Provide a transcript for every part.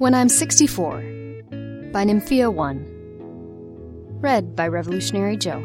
When I'm 64 by Nymphia 1. Read by Revolutionary Joe.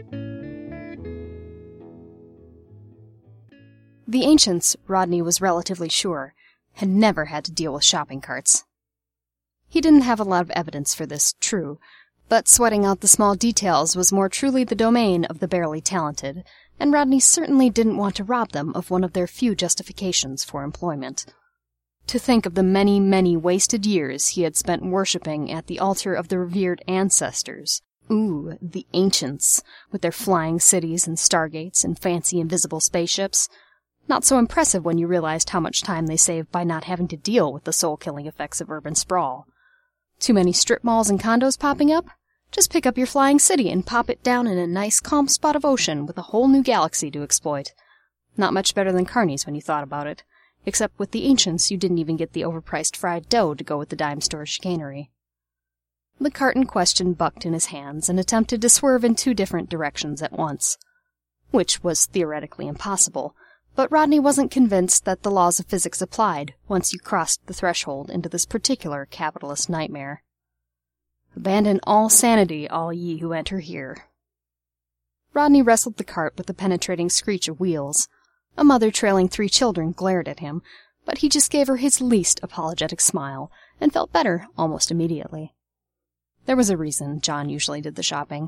The ancients, Rodney was relatively sure, had never had to deal with shopping carts. He didn't have a lot of evidence for this, true, but sweating out the small details was more truly the domain of the barely talented, and Rodney certainly didn't want to rob them of one of their few justifications for employment. To think of the many, many wasted years he had spent worshipping at the altar of the revered ancestors. Ooh, the ancients, with their flying cities and stargates and fancy invisible spaceships. Not so impressive when you realized how much time they saved by not having to deal with the soul-killing effects of urban sprawl. Too many strip malls and condos popping up? Just pick up your flying city and pop it down in a nice calm spot of ocean with a whole new galaxy to exploit. Not much better than carnies when you thought about it. Except with the ancients, you didn't even get the overpriced fried dough to go with the dime store chicanery. The cart in question bucked in his hands and attempted to swerve in 2 different directions at once. Which was theoretically impossible, but Rodney wasn't convinced that the laws of physics applied once you crossed the threshold into this particular capitalist nightmare. Abandon all sanity, all ye who enter here. Rodney wrestled the cart with the penetrating screech of wheels. A mother trailing 3 children glared at him, but he just gave her his least apologetic smile, and felt better almost immediately. There was a reason John usually did the shopping.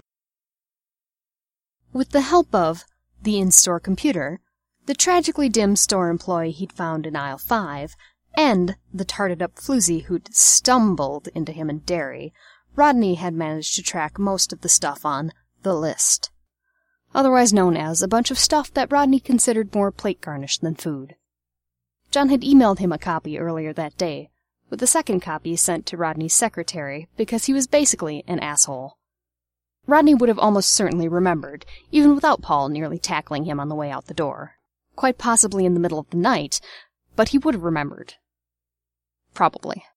With the help of the in-store computer, the tragically dim store employee he'd found in aisle 5, and the tarted-up floozy who'd stumbled into him in Derry, Rodney had managed to track most of the stuff on the list. Otherwise known as a bunch of stuff that Rodney considered more plate garnish than food. John had emailed him a copy earlier that day, with the second copy sent to Rodney's secretary because he was basically an asshole. Rodney would have almost certainly remembered, even without Paul nearly tackling him on the way out the door. Quite possibly in the middle of the night, but he would have remembered. Probably.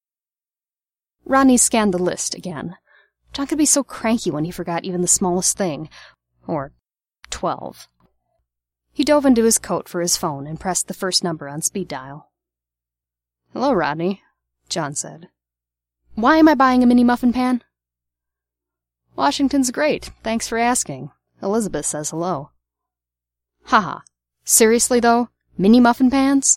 Rodney scanned the list again. John could be so cranky when he forgot even the smallest thing. Or 12. He dove into his coat for his phone and pressed the first number on speed dial. "Hello, Rodney," John said. "Why am I buying a mini muffin pan?" "Washington's great. Thanks for asking. Elizabeth says hello." "Haha. Seriously, though? Mini muffin pans?"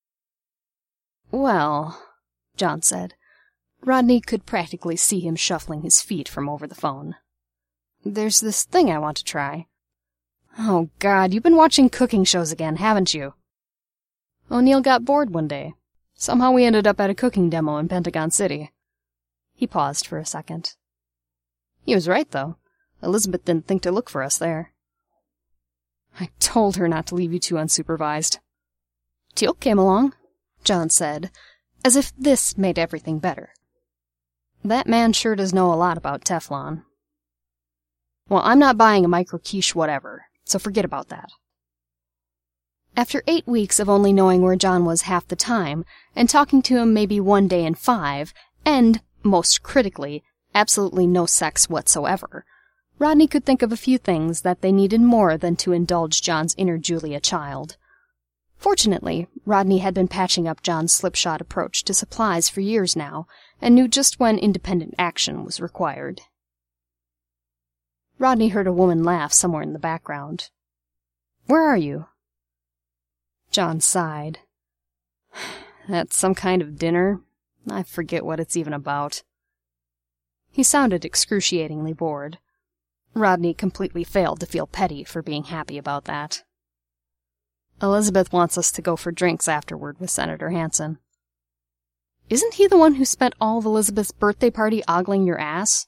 "Well," John said. Rodney could practically see him shuffling his feet from over the phone. "There's this thing I want to try." "Oh, God, you've been watching cooking shows again, haven't you?" "O'Neill got bored one day. Somehow we ended up at a cooking demo in Pentagon City." He paused for a second. "He was right, though. Elizabeth didn't think to look for us there." "I told her not to leave you two unsupervised." "Teal came along," John said, as if this made everything better. "That man sure does know a lot about Teflon." "Well, I'm not buying a micro-quiche whatever, so forget about that." After 8 weeks of only knowing where John was half the time, and talking to him maybe one day in 5, and, most critically, absolutely no sex whatsoever, Rodney could think of a few things that they needed more than to indulge John's inner Julia Child. Fortunately, Rodney had been patching up John's slipshod approach to supplies for years now, and knew just when independent action was required. Rodney heard a woman laugh somewhere in the background. "Where are you?" John sighed. "At some kind of dinner. I forget what it's even about." He sounded excruciatingly bored. Rodney completely failed to feel petty for being happy about that. "Elizabeth wants us to go for drinks afterward with Senator Hanson." "Isn't he the one who spent all of Elizabeth's birthday party ogling your ass?"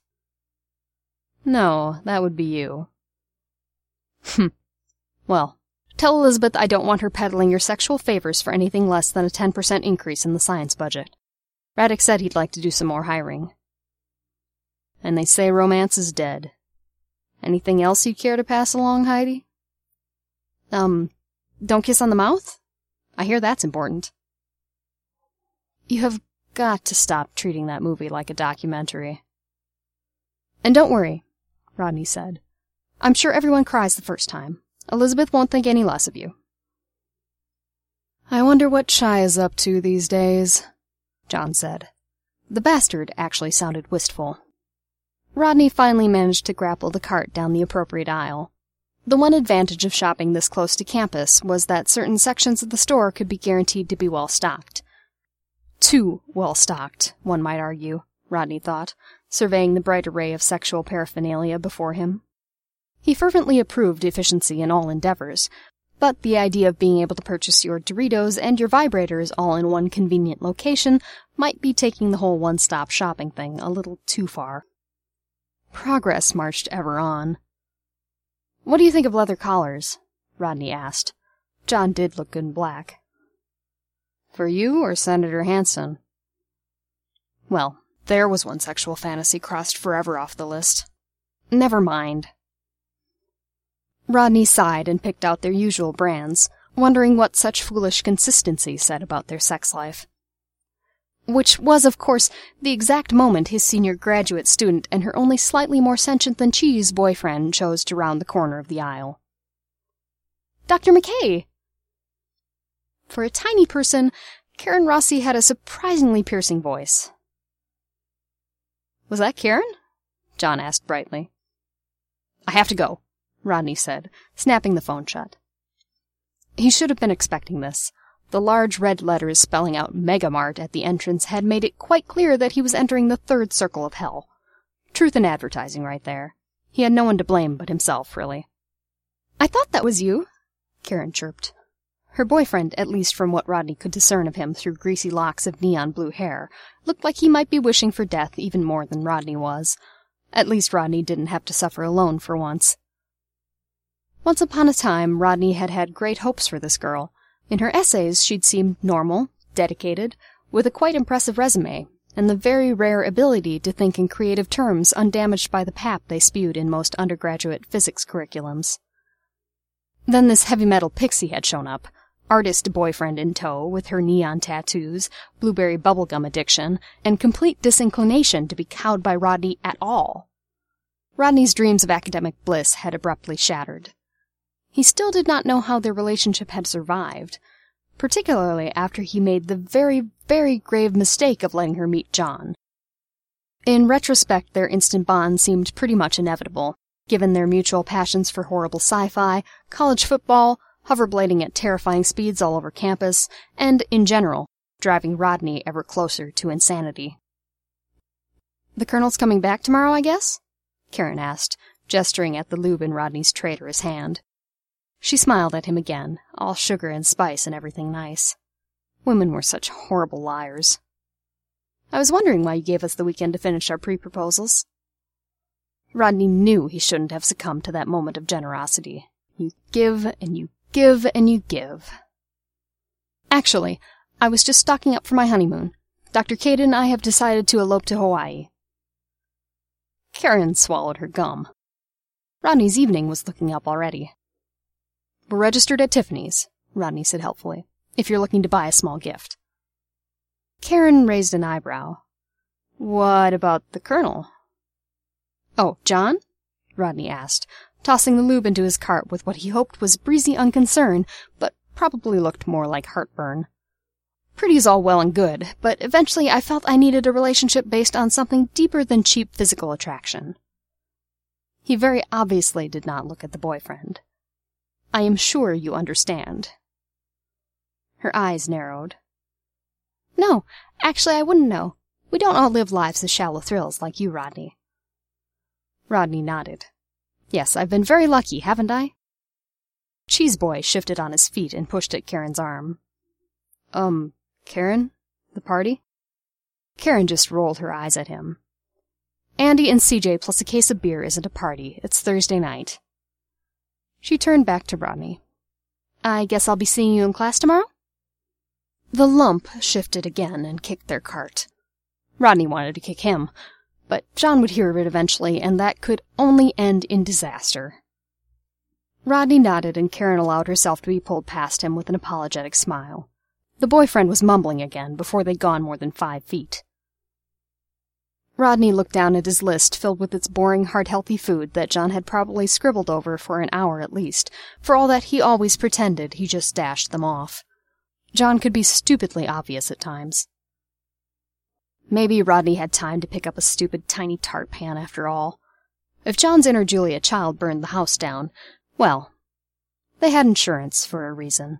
"No, that would be you." "Well, tell Elizabeth I don't want her peddling your sexual favors for anything less than a 10% increase in the science budget. Radek said he'd like to do some more hiring." "And they say romance is dead. Anything else you'd care to pass along, Heidi?" Don't kiss on the mouth? I hear that's important." "You have got to stop treating that movie like a documentary." "And don't worry," Rodney said. "I'm sure everyone cries the first time. Elizabeth won't think any less of you." "I wonder what Shai is up to these days," John said. The bastard actually sounded wistful. Rodney finally managed to grapple the cart down the appropriate aisle. The one advantage of shopping this close to campus was that certain sections of the store could be guaranteed to be well-stocked. Too well-stocked, one might argue, Rodney thought, surveying the bright array of sexual paraphernalia before him. He fervently approved efficiency in all endeavors, but the idea of being able to purchase your Doritos and your vibrators all in one convenient location might be taking the whole one-stop shopping thing a little too far. Progress marched ever on. "What do you think of leather collars?" Rodney asked. John did look good in black. "For you or Senator Hanson?" Well, there was one sexual fantasy crossed forever off the list. Never mind. Rodney sighed and picked out their usual brands, wondering what such foolish consistency said about their sex life. Which was, of course, the exact moment his senior graduate student and her only slightly more sentient-than-cheese boyfriend chose to round the corner of the aisle. "Dr. McKay!" For a tiny person, Karen Rossi had a surprisingly piercing voice. "Was that Karen?" John asked brightly. "I have to go," Rodney said, snapping the phone shut. He should have been expecting this. The large red letters spelling out Megamart at the entrance had made it quite clear that he was entering the third circle of hell. Truth in advertising right there. He had no one to blame but himself, really. "I thought that was you," Karen chirped. Her boyfriend, at least from what Rodney could discern of him through greasy locks of neon blue hair, looked like he might be wishing for death even more than Rodney was. At least Rodney didn't have to suffer alone for once. Once upon a time, Rodney had had great hopes for this girl. In her essays, she'd seemed normal, dedicated, with a quite impressive resume, and the very rare ability to think in creative terms undamaged by the pap they spewed in most undergraduate physics curriculums. Then this heavy metal pixie had shown up, artist boyfriend in tow, with her neon tattoos, blueberry bubblegum addiction, and complete disinclination to be cowed by Rodney at all. Rodney's dreams of academic bliss had abruptly shattered. He still did not know how their relationship had survived, particularly after he made the very, very grave mistake of letting her meet John. In retrospect, their instant bond seemed pretty much inevitable, given their mutual passions for horrible sci-fi, college football, hoverblading at terrifying speeds all over campus, and, in general, driving Rodney ever closer to insanity. "The Colonel's coming back tomorrow, I guess?" Karen asked, gesturing at the lube in Rodney's traitorous hand. She smiled at him again, all sugar and spice and everything nice. Women were such horrible liars. "I was wondering why you gave us the weekend to finish our pre-proposals." Rodney knew he shouldn't have succumbed to that moment of generosity. You give, and you give, and you give. "Actually, I was just stocking up for my honeymoon. Dr. Caden and I have decided to elope to Hawaii." Karen swallowed her gum. Rodney's evening was looking up already. "We're registered at Tiffany's," Rodney said helpfully, "if you're looking to buy a small gift." Karen raised an eyebrow. "What about the Colonel?" "Oh, John?" Rodney asked, tossing the lube into his cart with what he hoped was breezy unconcern, but probably looked more like heartburn. "Pretty's all well and good, but eventually I felt I needed a relationship based on something deeper than cheap physical attraction." He very obviously did not look at the boyfriend. "I am sure you understand." Her eyes narrowed. "No, actually I wouldn't know. We don't all live lives of shallow thrills like you, Rodney." Rodney nodded. "Yes, I've been very lucky, haven't I?" Cheeseboy shifted on his feet and pushed at Karen's arm. Karen? The party?" Karen just rolled her eyes at him. "Andy and CJ plus a case of beer isn't a party. It's Thursday night." She turned back to Rodney. "I guess I'll be seeing you in class tomorrow?" The lump shifted again and kicked their cart. Rodney wanted to kick him, but John would hear of it eventually, and that could only end in disaster. Rodney nodded, and Karen allowed herself to be pulled past him with an apologetic smile. The boyfriend was mumbling again before they'd gone more than 5 feet. Rodney looked down at his list filled with its boring, heart-healthy food that John had probably scribbled over for an hour at least, for all that he always pretended he just dashed them off. John could be stupidly obvious at times. Maybe Rodney had time to pick up a stupid tiny tart pan after all. If John's inner Julia Child burned the house down, well, they had insurance for a reason.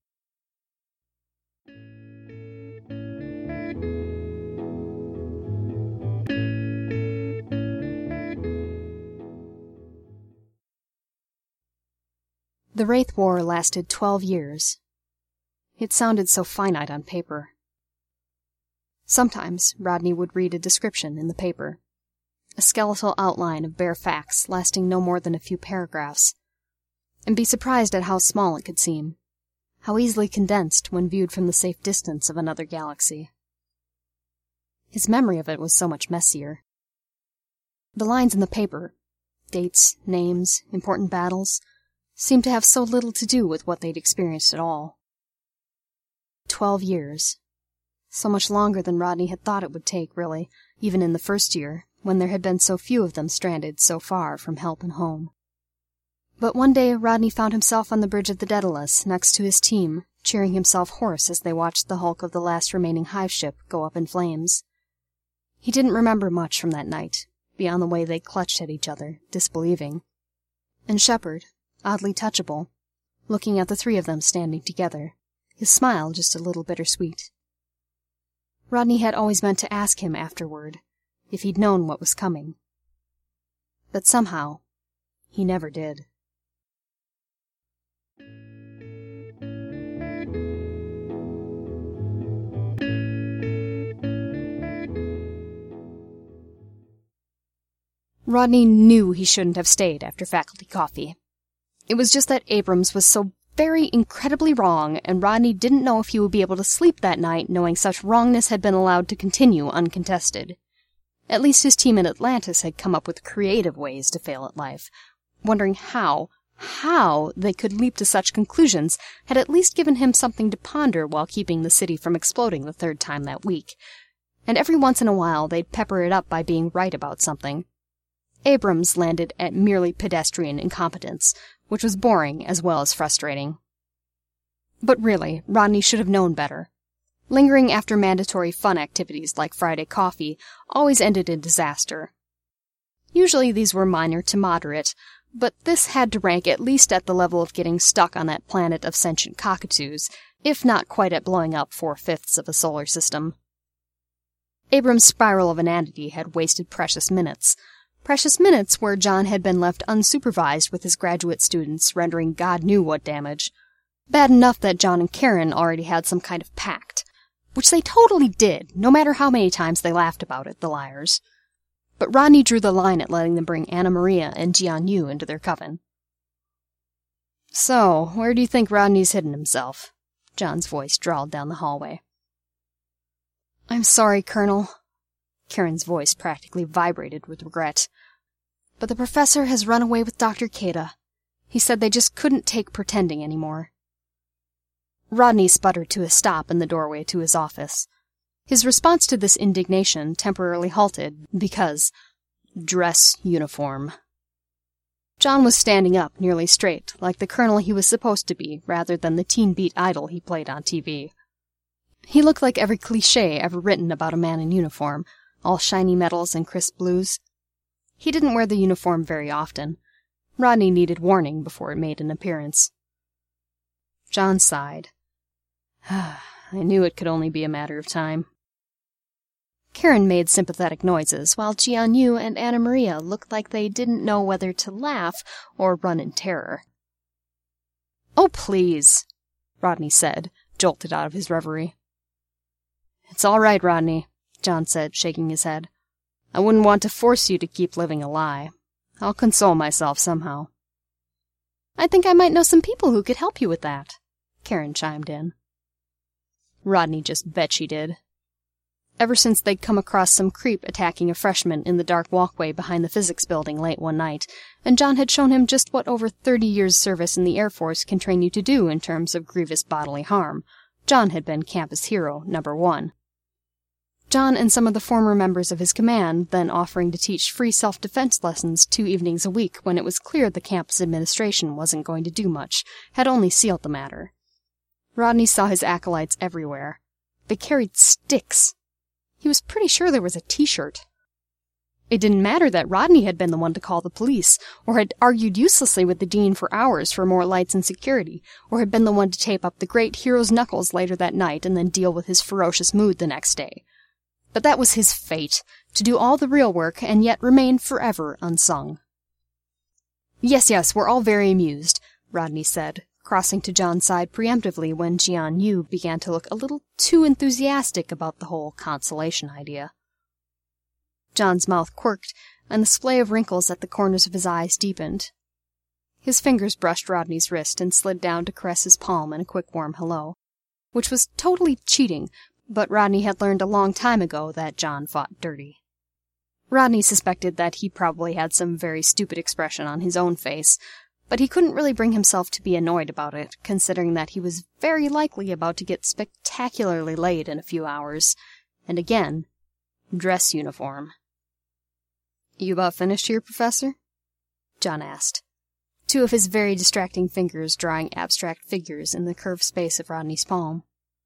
The Wraith War lasted 12 years. It sounded so finite on paper. Sometimes Rodney would read a description in the paper, a skeletal outline of bare facts lasting no more than a few paragraphs, and be surprised at how small it could seem, how easily condensed when viewed from the safe distance of another galaxy. His memory of it was so much messier. The lines in the paper, dates, names, important battles, seemed to have so little to do with what they'd experienced at all. 12 years. So much longer than Rodney had thought it would take, really, even in the first year, when there had been so few of them stranded so far from help and home. But one day Rodney found himself on the bridge of the Daedalus, next to his team, cheering himself hoarse as they watched the hulk of the last remaining hive ship go up in flames. He didn't remember much from that night, beyond the way they clutched at each other, disbelieving. And Shepard, oddly touchable, looking at the three of them standing together, his smile just a little bittersweet. Rodney had always meant to ask him afterward if he'd known what was coming. But somehow, he never did. Rodney knew he shouldn't have stayed after faculty coffee. It was just that Abrams was so very incredibly wrong, and Rodney didn't know if he would be able to sleep that night knowing such wrongness had been allowed to continue uncontested. At least his team at Atlantis had come up with creative ways to fail at life. Wondering how they could leap to such conclusions had at least given him something to ponder while keeping the city from exploding the third time that week. And every once in a while they'd pepper it up by being right about something. Abrams landed at merely pedestrian incompetence, which was boring as well as frustrating. But really, Rodney should have known better. Lingering after mandatory fun activities like Friday coffee always ended in disaster. Usually these were minor to moderate, but this had to rank at least at the level of getting stuck on that planet of sentient cockatoos, if not quite at blowing up 4/5 of a solar system. Abrams' spiral of inanity had wasted precious minutes where John had been left unsupervised with his graduate students, rendering God knew what damage. Bad enough that John and Karen already had some kind of pact, which they totally did, no matter how many times they laughed about it, the liars. But Rodney drew the line at letting them bring Anna Maria and Jian-Yu into their coven. "So, where do you think Rodney's hidden himself?" John's voice drawled down the hallway. "I'm sorry, Colonel." Karen's voice practically vibrated with regret. "But the professor has run away with Dr. Keda. He said they just couldn't take pretending anymore." Rodney sputtered to a stop in the doorway to his office. His response to this indignation temporarily halted because dress uniform. John was standing up nearly straight, like the colonel he was supposed to be, rather than the teen beat idol he played on TV. He looked like every cliché ever written about a man in uniform, all shiny metals and crisp blues. He didn't wear the uniform very often. Rodney needed warning before it made an appearance. John sighed. I knew it could only be a matter of time. Karen made sympathetic noises, while Jian-Yu and Anna Maria looked like they didn't know whether to laugh or run in terror. "Oh, please," Rodney said, jolted out of his reverie. "It's all right, Rodney," John said, shaking his head. "I wouldn't want to force you to keep living a lie. I'll console myself somehow." "I think I might know some people who could help you with that," Karen chimed in. Rodney just bet she did. Ever since they'd come across some creep attacking a freshman in the dark walkway behind the physics building late one night, and John had shown him just what over 30 years' service in the Air Force can train you to do in terms of grievous bodily harm, John had been campus hero #1. John and some of the former members of his command then offering to teach free self-defense lessons 2 evenings a week when it was clear the campus administration wasn't going to do much, had only sealed the matter. Rodney saw his acolytes everywhere. They carried sticks. He He was pretty sure there was a t-shirt. It didn't matter that Rodney had been the one to call the police, or had argued uselessly with the dean for hours for more lights and security, or had been the one to tape up the great hero's knuckles later that night and then deal with his ferocious mood the next day. But that was his fate, to do all the real work and yet remain forever unsung. Yes, we're all very amused, Rodney said, crossing to John's side preemptively when Jian Yu began to look a little too enthusiastic about the whole consolation idea. John's mouth quirked, and the splay of wrinkles at the corners of his eyes deepened. His fingers brushed Rodney's wrist and slid down to caress his palm in a quick warm hello, which was totally cheating, but Rodney had learned a long time ago that John fought dirty. Rodney suspected that he probably had some very stupid expression on his own face, but he couldn't really bring himself to be annoyed about it, considering that he was very likely about to get spectacularly laid in a few hours, and again, dress uniform. "You about finished here, Professor?" John asked, two of his very distracting fingers drawing abstract figures in the curved space of Rodney's palm.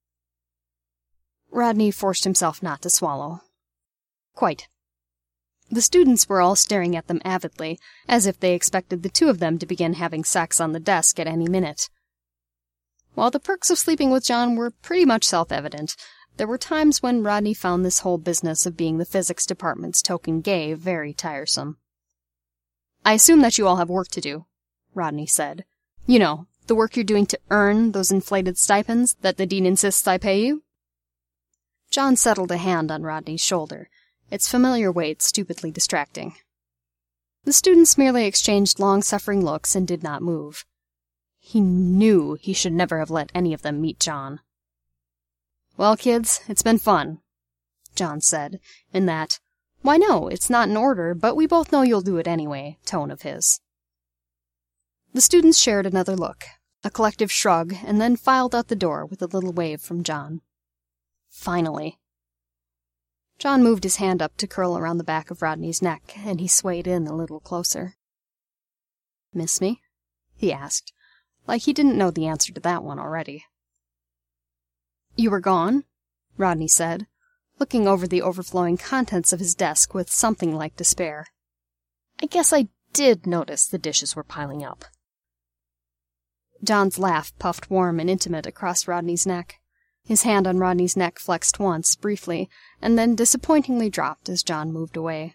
Rodney forced himself not to swallow. Quite. The students were all staring at them avidly, as if they expected the two of them to begin having sex on the desk at any minute. While the perks of sleeping with John were pretty much self-evident, there were times when Rodney found this whole business of being the physics department's token gay very tiresome. "I assume that you all have work to do," Rodney said. "You know, the work you're doing to earn those inflated stipends that the dean insists I pay you?" John settled a hand on Rodney's shoulder, its familiar weight stupidly distracting. The students merely exchanged long-suffering looks and did not move. He knew he should never have let any of them meet John. "Well, kids, it's been fun," John said, in that, "Why no, it's not in order, but we both know you'll do it anyway," tone of his. The students shared another look, a collective shrug, and then filed out the door with a little wave from John. Finally. John moved his hand up to curl around the back of Rodney's neck, and he swayed in a little closer. "Miss me?" he asked, like he didn't know the answer to that one already. "You were gone?" Rodney said, looking over the overflowing contents of his desk with something like despair. "I guess I did notice the dishes were piling up." John's laugh puffed warm and intimate across Rodney's neck. His hand on Rodney's neck flexed once, briefly, and then disappointingly dropped as John moved away.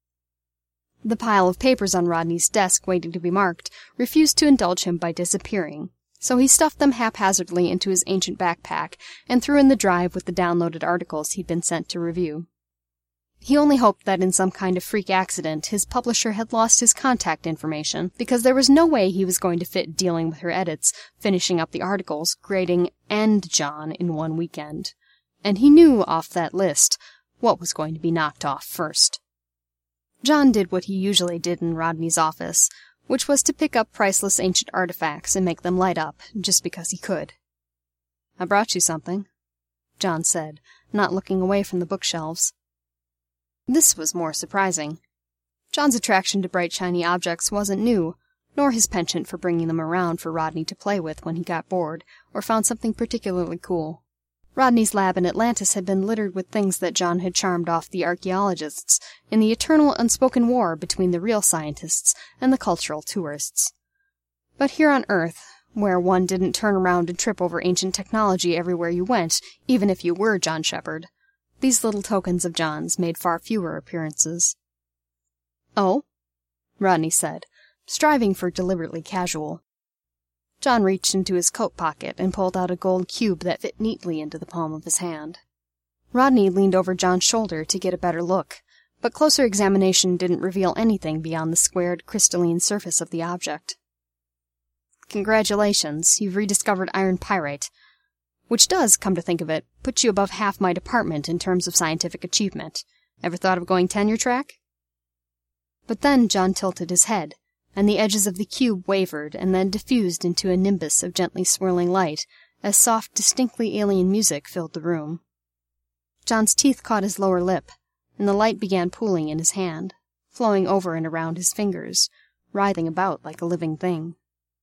The pile of papers on Rodney's desk waiting to be marked refused to indulge him by disappearing, so he stuffed them haphazardly into his ancient backpack and threw in the drive with the downloaded articles he'd been sent to review. He only hoped that in some kind of freak accident his publisher had lost his contact information, because there was no way he was going to fit dealing with her edits, finishing up the articles, grading, and John in one weekend. And he knew off that list what was going to be knocked off first. John did what he usually did in Rodney's office, which was to pick up priceless ancient artifacts and make them light up, just because he could. "I brought you something," John said, not looking away from the bookshelves. This was more surprising. John's attraction to bright shiny objects wasn't new, nor his penchant for bringing them around for Rodney to play with when he got bored, or found something particularly cool. Rodney's lab in Atlantis had been littered with things that John had charmed off the archaeologists in the eternal unspoken war between the real scientists and the cultural tourists. But here on Earth, where one didn't turn around and trip over ancient technology everywhere you went, even if you were John Shepherd, these little tokens of John's made far fewer appearances. "Oh?" Rodney said, striving for deliberately casual. John reached into his coat pocket and pulled out a gold cube that fit neatly into the palm of his hand. Rodney leaned over John's shoulder to get a better look, but closer examination didn't reveal anything beyond the squared, crystalline surface of the object. "Congratulations, you've rediscovered iron pyrite, which does, come to think of it, put you above half my department in terms of scientific achievement. Ever thought of going tenure track?" But then John tilted his head, and the edges of the cube wavered and then diffused into a nimbus of gently swirling light, as soft, distinctly alien music filled the room. John's teeth caught his lower lip, and the light began pooling in his hand, flowing over and around his fingers, writhing about like a living thing.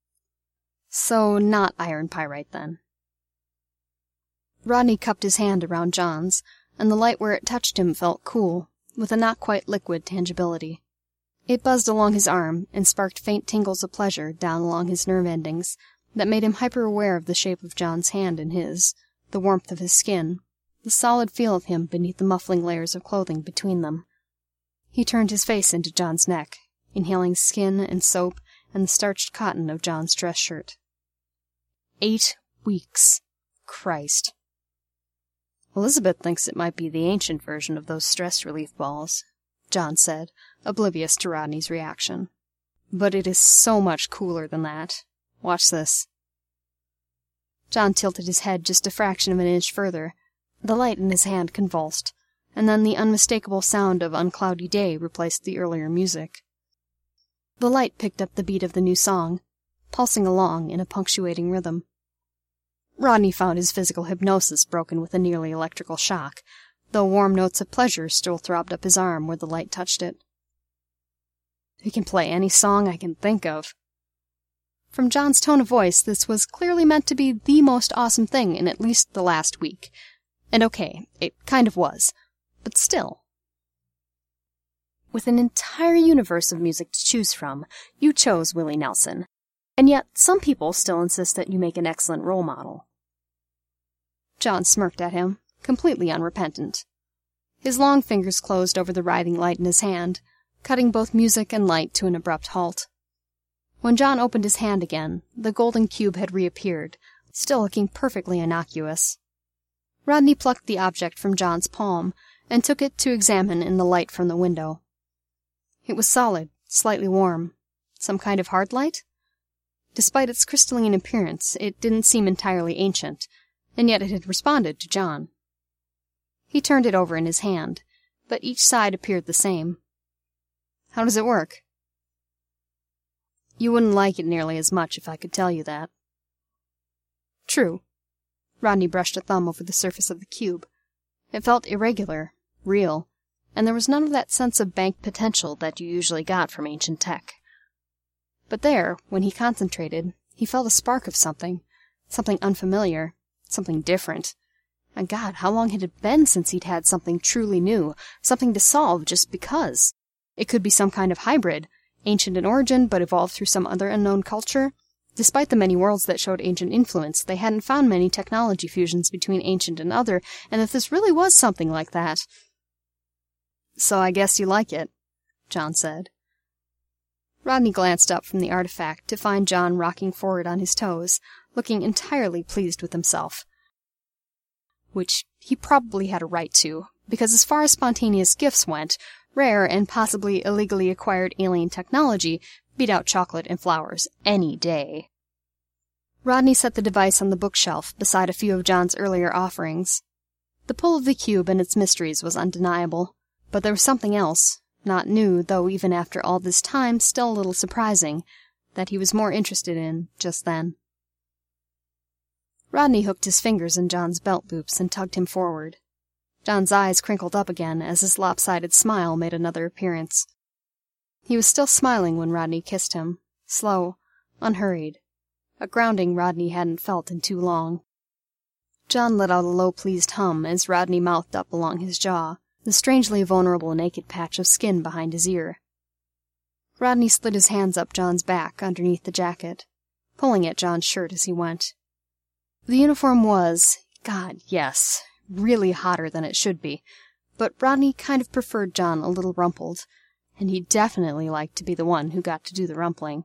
So not iron pyrite, then. Rodney cupped his hand around John's, and the light where it touched him felt cool, with a not-quite-liquid tangibility. It buzzed along his arm and sparked faint tingles of pleasure down along his nerve endings that made him hyper-aware of the shape of John's hand in his, the warmth of his skin, the solid feel of him beneath the muffling layers of clothing between them. He turned his face into John's neck, inhaling skin and soap and the starched cotton of John's dress shirt. 8 weeks. Christ. Elizabeth thinks it might be the ancient version of those stress relief balls, John said, oblivious to Rodney's reaction. But it is so much cooler than that. Watch this. John tilted his head just a fraction of an inch further. The light in his hand convulsed, and then the unmistakable sound of Uncloudy Day replaced the earlier music. The light picked up the beat of the new song, pulsing along in a punctuating rhythm. Rodney found his physical hypnosis broken with a nearly electrical shock, though warm notes of pleasure still throbbed up his arm where the light touched it. He can play any song I can think of. From John's tone of voice, this was clearly meant to be the most awesome thing in at least the last week. And okay, it kind of was. But still. With an entire universe of music to choose from, you chose Willie Nelson. And yet, some people still insist that you make an excellent role model. John smirked at him, completely unrepentant. His long fingers closed over the writhing light in his hand, cutting both music and light to an abrupt halt. When John opened his hand again, the golden cube had reappeared, still looking perfectly innocuous. Rodney plucked the object from John's palm and took it to examine in the light from the window. It was solid, slightly warm. Some kind of hard light? Despite its crystalline appearance, it didn't seem entirely ancient, and yet it had responded to John. He turned it over in his hand, but each side appeared the same. How does it work? You wouldn't like it nearly as much if I could tell you that. True. Rodney brushed a thumb over the surface of the cube. It felt irregular, real, and there was none of that sense of banked potential that you usually got from ancient tech. But there, when he concentrated, he felt a spark of something unfamiliar, something different. And God, how long had it been since he'd had something truly new, something to solve just because? It could be some kind of hybrid, ancient in origin but evolved through some other unknown culture. Despite the many worlds that showed ancient influence, they hadn't found many technology fusions between ancient and other, and if this really was something like that... So I guess you like it, John said. Rodney glanced up from the artifact to find John rocking forward on his toes, looking entirely pleased with himself. Which he probably had a right to, because as far as spontaneous gifts went, rare and possibly illegally acquired alien technology beat out chocolate and flowers any day. Rodney set the device on the bookshelf beside a few of John's earlier offerings. The pull of the cube and its mysteries was undeniable, but there was something else, not new, though even after all this time still a little surprising, that he was more interested in just then. Rodney hooked his fingers in John's belt loops and tugged him forward. John's eyes crinkled up again as his lopsided smile made another appearance. He was still smiling when Rodney kissed him, slow, unhurried, a grounding Rodney hadn't felt in too long. John let out a low pleased hum as Rodney mouthed up along his jaw, the strangely vulnerable naked patch of skin behind his ear. Rodney slid his hands up John's back underneath the jacket, pulling at John's shirt as he went. The uniform was, God, yes, really hotter than it should be, but Rodney kind of preferred John a little rumpled, and he definitely liked to be the one who got to do the rumpling.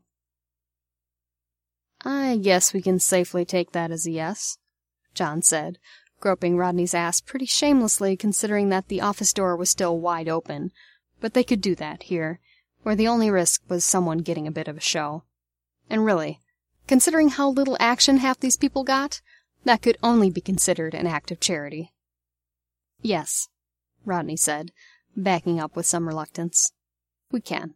I guess we can safely take that as a yes, John said, groping Rodney's ass pretty shamelessly considering that the office door was still wide open, but they could do that here, where the only risk was someone getting a bit of a show. And really, considering how little action half these people got, that could only be considered an act of charity. Yes, Rodney said, backing up with some reluctance. We can.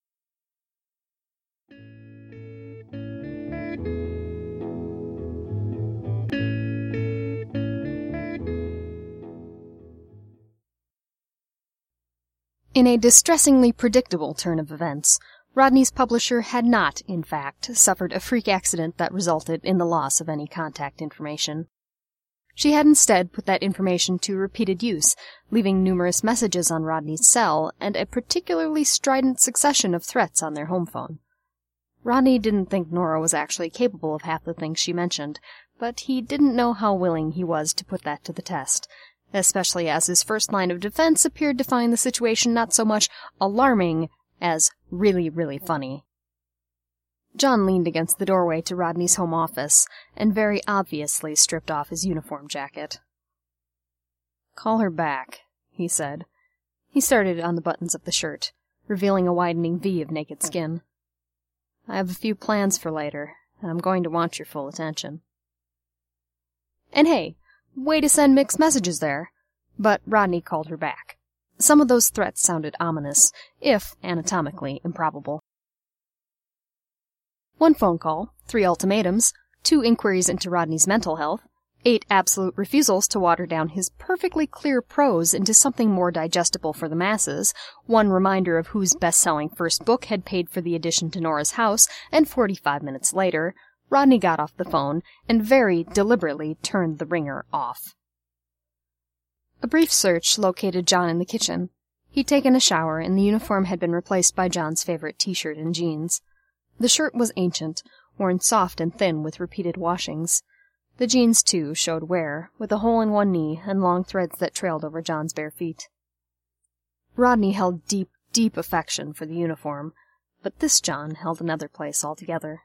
In a distressingly predictable turn of events, Rodney's publisher had not, in fact, suffered a freak accident that resulted in the loss of any contact information. She had instead put that information to repeated use, leaving numerous messages on Rodney's cell and a particularly strident succession of threats on their home phone. Rodney didn't think Nora was actually capable of half the things she mentioned, but he didn't know how willing he was to put that to the test, especially as his first line of defense appeared to find the situation not so much alarming as really, really funny. John leaned against the doorway to Rodney's home office, and very obviously stripped off his uniform jacket. "Call her back," he said. He started on the buttons of the shirt, revealing a widening V of naked skin. "I have a few plans for later, and I'm going to want your full attention." And hey, way to send mixed messages there. But Rodney called her back. Some of those threats sounded ominous, if anatomically improbable. 1 phone call, 3 ultimatums, 2 inquiries into Rodney's mental health, 8 absolute refusals to water down his perfectly clear prose into something more digestible for the masses, 1 reminder of whose best-selling first book had paid for the addition to Nora's house, and 45 minutes later, Rodney got off the phone and very deliberately turned the ringer off. A brief search located John in the kitchen. He'd taken a shower, and the uniform had been replaced by John's favorite t-shirt and jeans. The shirt was ancient, worn soft and thin with repeated washings. The jeans, too, showed wear, with a hole in one knee and long threads that trailed over John's bare feet. Rodney held deep, deep affection for the uniform, but this John held another place altogether.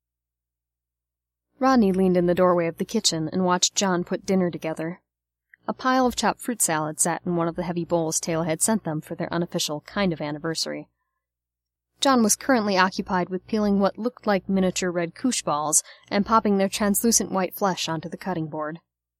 Rodney leaned in the doorway of the kitchen and watched John put dinner together. A pile of chopped fruit salad sat in one of the heavy bowls Taylor had sent them for their unofficial kind of anniversary. John was currently occupied with peeling what looked like miniature red koosh balls and popping their translucent white flesh onto the cutting board.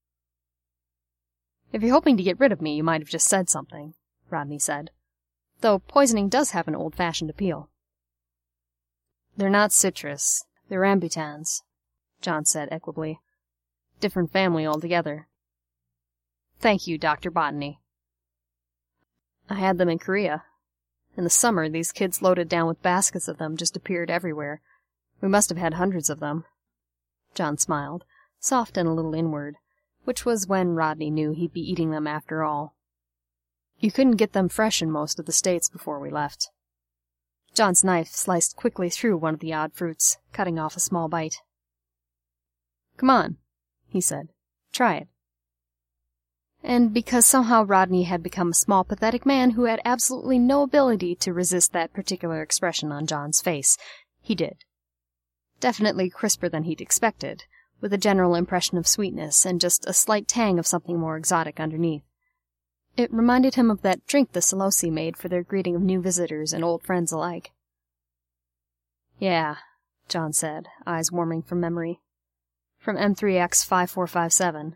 "If you're hoping to get rid of me, you might have just said something," Rodney said. "Though poisoning does have an old-fashioned appeal." "They're not citrus. They're rambutans," John said equably. "Different family altogether." "Thank you, Dr. Botany." "I had them in Korea. In the summer, these kids loaded down with baskets of them just appeared everywhere. We must have had hundreds of them." John smiled, soft and a little inward, which was when Rodney knew he'd be eating them after all. "You couldn't get them fresh in most of the states before we left." John's knife sliced quickly through one of the odd fruits, cutting off a small bite. "Come on," he said. "Try it." And because somehow Rodney had become a small, pathetic man who had absolutely no ability to resist that particular expression on John's face, he did. Definitely crisper than he'd expected, with a general impression of sweetness and just a slight tang of something more exotic underneath. It reminded him of that drink the Solosi made for their greeting of new visitors and old friends alike. "Yeah," John said, eyes warming from memory. "From M3X5457.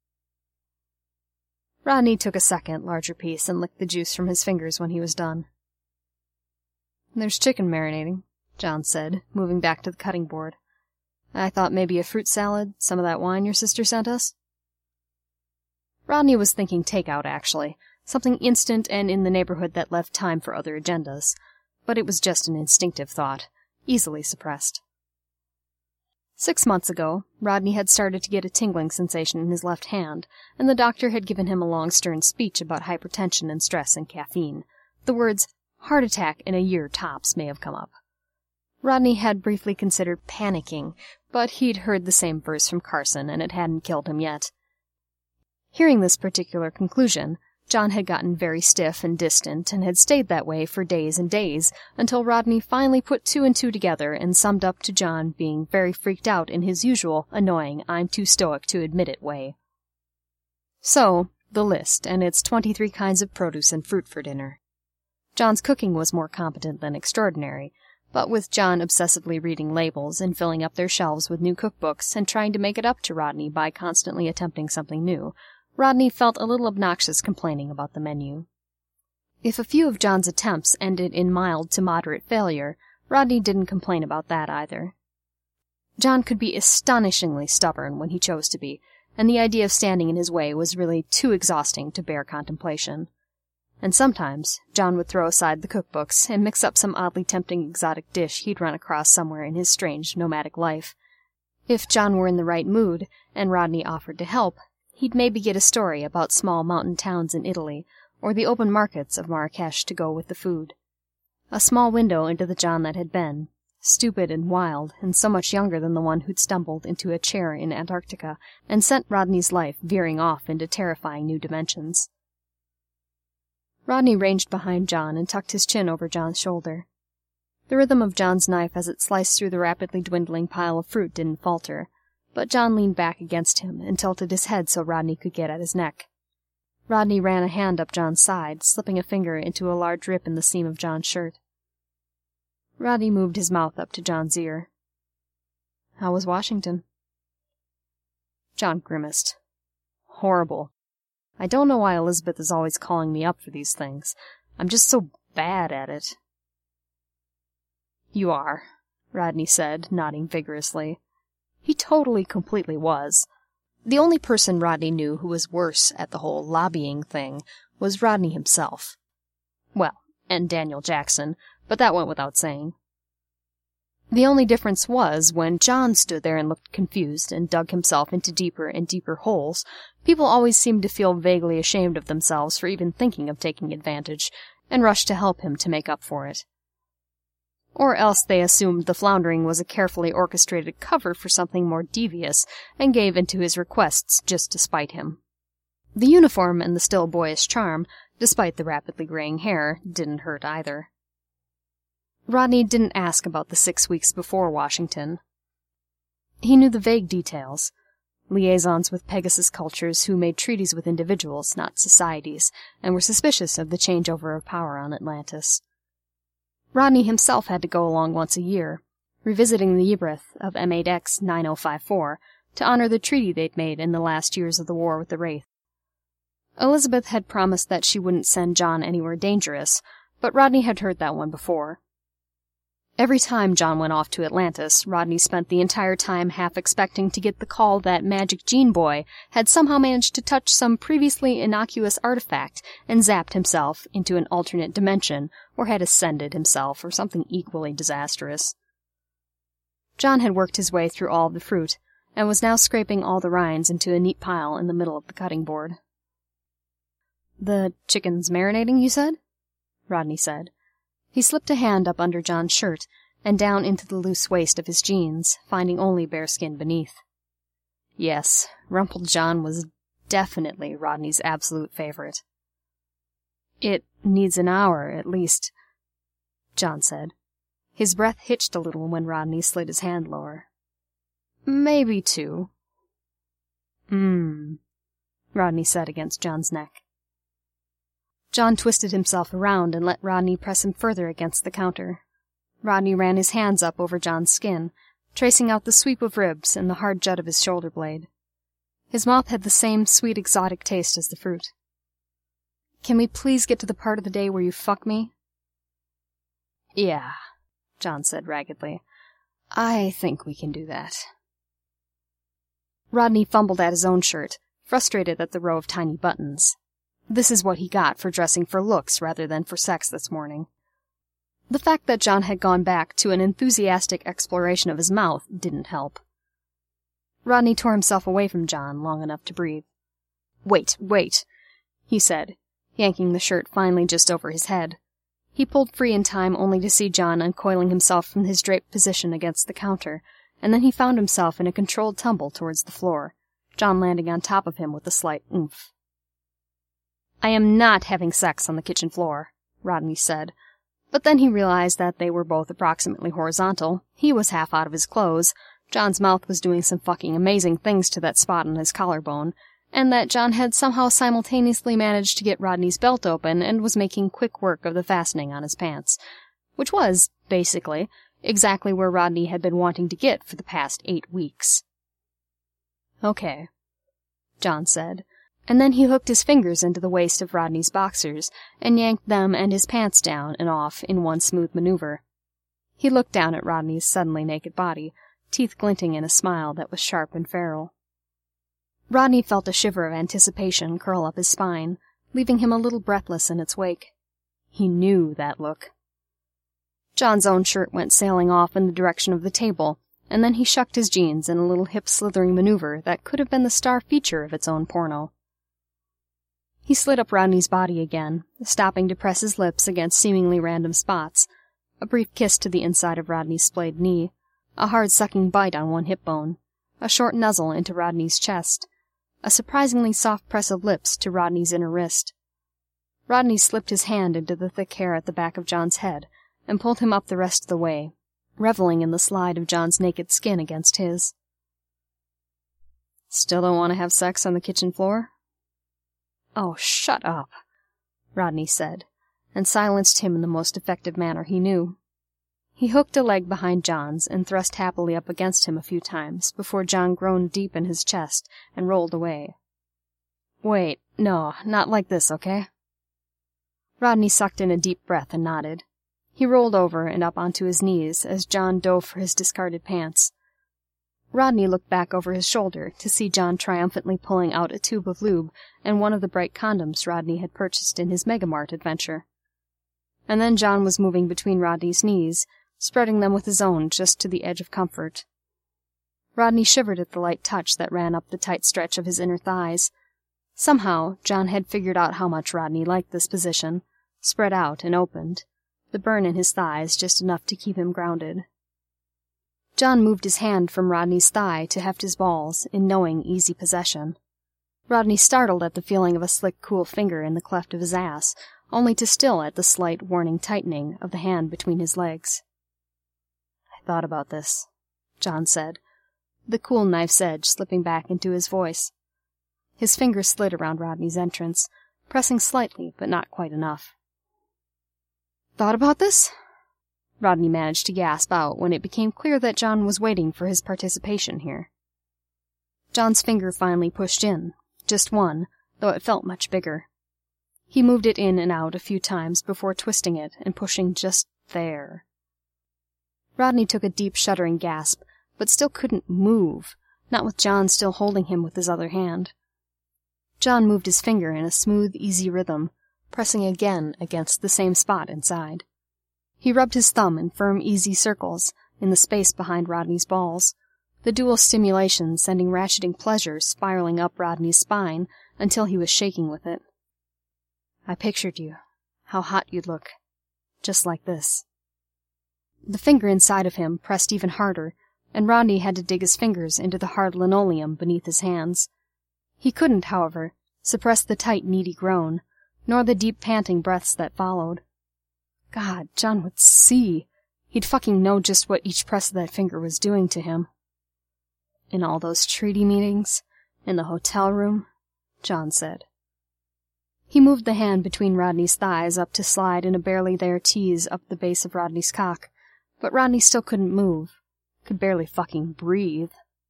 Rodney took a second, larger piece and licked the juice from his fingers when he was done. "There's chicken marinating," John said, moving back to the cutting board. "I thought maybe a fruit salad, some of that wine your sister sent us?" Rodney was thinking takeout, actually, something instant and in the neighborhood that left time for other agendas, but it was just an instinctive thought, easily suppressed. 6 months ago, Rodney had started to get a tingling sensation in his left hand, and the doctor had given him a long stern speech about hypertension and stress and caffeine. The words, "heart attack in a year tops," may have come up. Rodney had briefly considered panicking, but he'd heard the same verse from Carson, and it hadn't killed him yet. Hearing this particular conclusion, John had gotten very stiff and distant, and had stayed that way for days and days, until Rodney finally put 2 and 2 together and summed up to John being very freaked out in his usual, annoying, I'm-too-stoic-to-admit-it way. So, the list, and its 23 kinds of produce and fruit for dinner. John's cooking was more competent than extraordinary, but with John obsessively reading labels and filling up their shelves with new cookbooks and trying to make it up to Rodney by constantly attempting something new, Rodney felt a little obnoxious complaining about the menu. If a few of John's attempts ended in mild to moderate failure, Rodney didn't complain about that either. John could be astonishingly stubborn when he chose to be, and the idea of standing in his way was really too exhausting to bear contemplation. And sometimes John would throw aside the cookbooks and mix up some oddly tempting exotic dish he'd run across somewhere in his strange nomadic life. If John were in the right mood, and Rodney offered to help, he'd maybe get a story about small mountain towns in Italy, or the open markets of Marrakesh to go with the food. A small window into the John that had been, stupid and wild, and so much younger than the one who'd stumbled into a chair in Antarctica and sent Rodney's life veering off into terrifying new dimensions. Rodney ranged behind John and tucked his chin over John's shoulder. The rhythm of John's knife as it sliced through the rapidly dwindling pile of fruit didn't falter, but John leaned back against him and tilted his head so Rodney could get at his neck. Rodney ran a hand up John's side, slipping a finger into a large rip in the seam of John's shirt. Rodney moved his mouth up to John's ear. "How was Washington?" John grimaced. "Horrible. I don't know why Elizabeth is always calling me up for these things. I'm just so bad at it." "You are," Rodney said, nodding vigorously. He totally, completely was. The only person Rodney knew who was worse at the whole lobbying thing was Rodney himself. Well, and Daniel Jackson, but that went without saying. The only difference was, when John stood there and looked confused and dug himself into deeper and deeper holes, people always seemed to feel vaguely ashamed of themselves for even thinking of taking advantage, and rushed to help him to make up for it. Or else they assumed the floundering was a carefully orchestrated cover for something more devious, and gave in to his requests just to spite him. The uniform and the still boyish charm, despite the rapidly graying hair, didn't hurt either. Rodney didn't ask about the 6 weeks before Washington. He knew the vague details. Liaisons with Pegasus cultures who made treaties with individuals, not societies, and were suspicious of the changeover of power on Atlantis. Rodney himself had to go along once a year, revisiting the Ybrith of M8X 9054, to honor the treaty they'd made in the last years of the war with the Wraith. Elizabeth had promised that she wouldn't send John anywhere dangerous, but Rodney had heard that one before. Every time John went off to Atlantis, Rodney spent the entire time half expecting to get the call that Magic Gene Boy had somehow managed to touch some previously innocuous artifact and zapped himself into an alternate dimension, or had ascended himself, or something equally disastrous. John had worked his way through all of the fruit, and was now scraping all the rinds into a neat pile in the middle of the cutting board. "The chicken's marinating, you said?" Rodney said. He slipped a hand up under John's shirt, and down into the loose waist of his jeans, finding only bare skin beneath. Yes, Rumpled John was definitely Rodney's absolute favorite. "It needs an hour, at least," John said. His breath hitched a little when Rodney slid his hand lower. "Maybe 2. Rodney said against John's neck. John twisted himself around and let Rodney press him further against the counter. Rodney ran his hands up over John's skin, tracing out the sweep of ribs and the hard jut of his shoulder blade. His mouth had the same sweet exotic taste as the fruit. "Can we please get to the part of the day where you fuck me?" "Yeah," John said raggedly. "I think we can do that." Rodney fumbled at his own shirt, frustrated at the row of tiny buttons. This is what he got for dressing for looks rather than for sex this morning. The fact that John had gone back to an enthusiastic exploration of his mouth didn't help. Rodney tore himself away from John long enough to breathe. Wait, he said, yanking the shirt finally just over his head. He pulled free in time only to see John uncoiling himself from his draped position against the counter, and then he found himself in a controlled tumble towards the floor, John landing on top of him with a slight oomph. "I am not having sex on the kitchen floor," Rodney said, but then he realized that they were both approximately horizontal, he was half out of his clothes, John's mouth was doing some fucking amazing things to that spot on his collarbone, and that John had somehow simultaneously managed to get Rodney's belt open and was making quick work of the fastening on his pants, which was, basically, exactly where Rodney had been wanting to get for the past 8 weeks. "Okay," John said, and then he hooked his fingers into the waist of Rodney's boxers and yanked them and his pants down and off in one smooth maneuver. He looked down at Rodney's suddenly naked body, teeth glinting in a smile that was sharp and feral. Rodney felt a shiver of anticipation curl up his spine, leaving him a little breathless in its wake. He knew that look. John's own shirt went sailing off in the direction of the table, and then he shucked his jeans in a little hip-slithering maneuver that could have been the star feature of its own porno. He slid up Rodney's body again, stopping to press his lips against seemingly random spots, a brief kiss to the inside of Rodney's splayed knee, a hard sucking bite on one hip bone, a short nuzzle into Rodney's chest, a surprisingly soft press of lips to Rodney's inner wrist. Rodney slipped his hand into the thick hair at the back of John's head and pulled him up the rest of the way, reveling in the slide of John's naked skin against his. "Still don't want to have sex on the kitchen floor?" "Oh, shut up," Rodney said, and silenced him in the most effective manner he knew. He hooked a leg behind John's and thrust happily up against him a few times before John groaned deep in his chest and rolled away. "Wait, no, not like this, okay?" Rodney sucked in a deep breath and nodded. He rolled over and up onto his knees as John dove for his discarded pants. Rodney looked back over his shoulder to see John triumphantly pulling out a tube of lube and one of the bright condoms Rodney had purchased in his Megamart adventure. And then John was moving between Rodney's knees, spreading them with his own just to the edge of comfort. Rodney shivered at the light touch that ran up the tight stretch of his inner thighs. Somehow, John had figured out how much Rodney liked this position, spread out and opened, the burn in his thighs just enough to keep him grounded. John moved his hand from Rodney's thigh to heft his balls in knowing, easy possession. Rodney startled at the feeling of a slick, cool finger in the cleft of his ass, only to still at the slight, warning tightening of the hand between his legs. "I thought about this," John said, the cool knife's edge slipping back into his voice. His fingers slid around Rodney's entrance, pressing slightly, but not quite enough. "Thought about this?" Rodney managed to gasp out when it became clear that John was waiting for his participation here. John's finger finally pushed in, just one, though it felt much bigger. He moved it in and out a few times before twisting it and pushing just there. Rodney took a deep, shuddering gasp, but still couldn't move, not with John still holding him with his other hand. John moved his finger in a smooth, easy rhythm, pressing again against the same spot inside. He rubbed his thumb in firm, easy circles in the space behind Rodney's balls, the dual stimulation sending ratcheting pleasure spiraling up Rodney's spine until he was shaking with it. "I pictured you, how hot you'd look, just like this." The finger inside of him pressed even harder, and Rodney had to dig his fingers into the hard linoleum beneath his hands. He couldn't, however, suppress the tight, needy groan, nor the deep panting breaths that followed. God, John would see. He'd fucking know just what each press of that finger was doing to him. "In all those treaty meetings, in the hotel room," John said. He moved the hand between Rodney's thighs up to slide in a barely there tease up the base of Rodney's cock, but Rodney still couldn't move, could barely fucking breathe.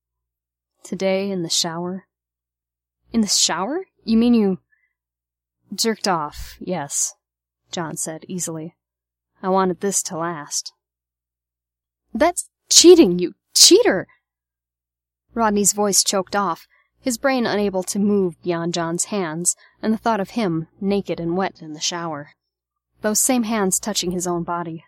"Today, in the shower." "In the shower? You mean you—" "Jerked off, yes," John said easily. "I wanted this to last." "That's cheating, you cheater!" Rodney's voice choked off, his brain unable to move beyond John's hands, and the thought of him, naked and wet in the shower. Those same hands touching his own body.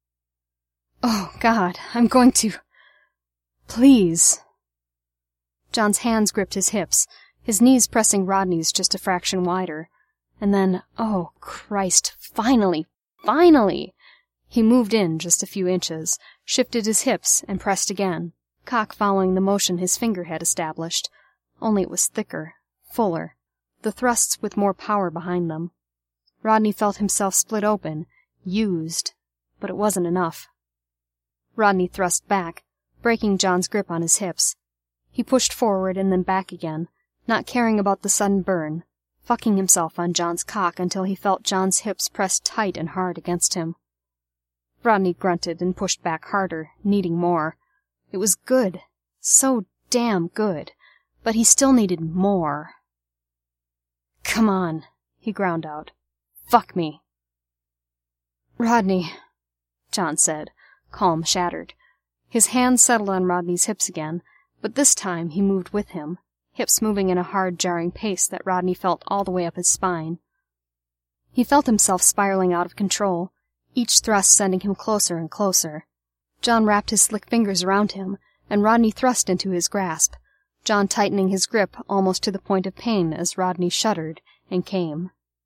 "Oh, God, I'm going to... Please." John's hands gripped his hips, his knees pressing Rodney's just a fraction wider. And then, oh, Christ, finally! He moved in just a few inches, shifted his hips, and pressed again, cock following the motion his finger had established, only it was thicker, fuller, the thrusts with more power behind them. Rodney felt himself split open, used, but it wasn't enough. Rodney thrust back, breaking John's grip on his hips. He pushed forward and then back again, not caring about the sudden burn, fucking himself on John's cock until he felt John's hips pressed tight and hard against him. Rodney grunted and pushed back harder, needing more. It was good, so damn good, but he still needed more. "Come on," he ground out. "Fuck me." "Rodney," John said, calm shattered. His hands settled on Rodney's hips again, but this time he moved with him, hips moving in a hard, jarring pace that Rodney felt all the way up his spine. He felt himself spiraling out of control, each thrust sending him closer and closer. John wrapped his slick fingers around him, and Rodney thrust into his grasp, John tightening his grip almost to the point of pain as Rodney shuddered and came.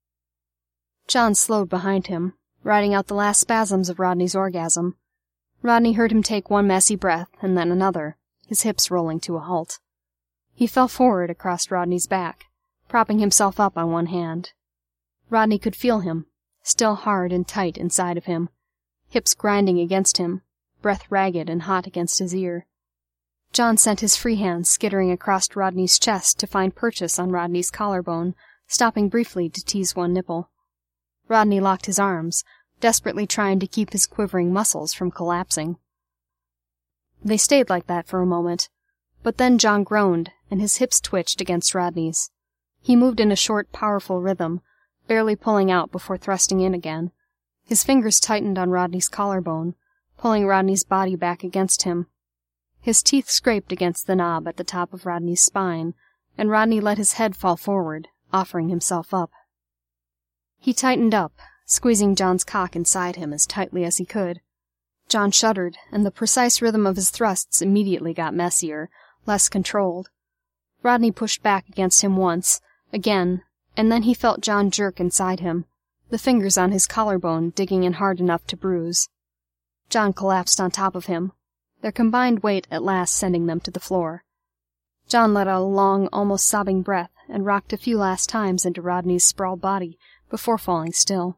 John slowed behind him, riding out the last spasms of Rodney's orgasm. Rodney heard him take one messy breath and then another, his hips rolling to a halt. He fell forward across Rodney's back, propping himself up on one hand. Rodney could feel him, still hard and tight inside of him, hips grinding against him, breath ragged and hot against his ear. John sent his free hand skittering across Rodney's chest to find purchase on Rodney's collarbone, stopping briefly to tease one nipple. Rodney locked his arms, desperately trying to keep his quivering muscles from collapsing. They stayed like that for a moment, but then John groaned, and his hips twitched against Rodney's. He moved in a short, powerful rhythm, barely pulling out before thrusting in again. His fingers tightened on Rodney's collarbone, pulling Rodney's body back against him. His teeth scraped against the knob at the top of Rodney's spine, and Rodney let his head fall forward, offering himself up. He tightened up, squeezing John's cock inside him as tightly as he could. John shuddered, and the precise rhythm of his thrusts immediately got messier, less controlled. Rodney pushed back against him once, again, and then he felt John jerk inside him, the fingers on his collarbone digging in hard enough to bruise. John collapsed on top of him, their combined weight at last sending them to the floor. John let out a long, almost sobbing breath and rocked a few last times into Rodney's sprawled body before falling still.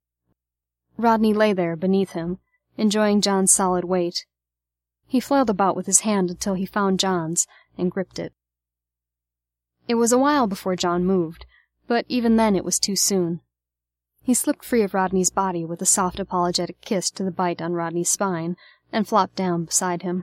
Rodney lay there beneath him, enjoying John's solid weight. He flailed about with his hand until he found John's and gripped it. It was a while before John moved, but even then it was too soon. He slipped free of Rodney's body with a soft apologetic kiss to the bite on Rodney's spine, and flopped down beside him.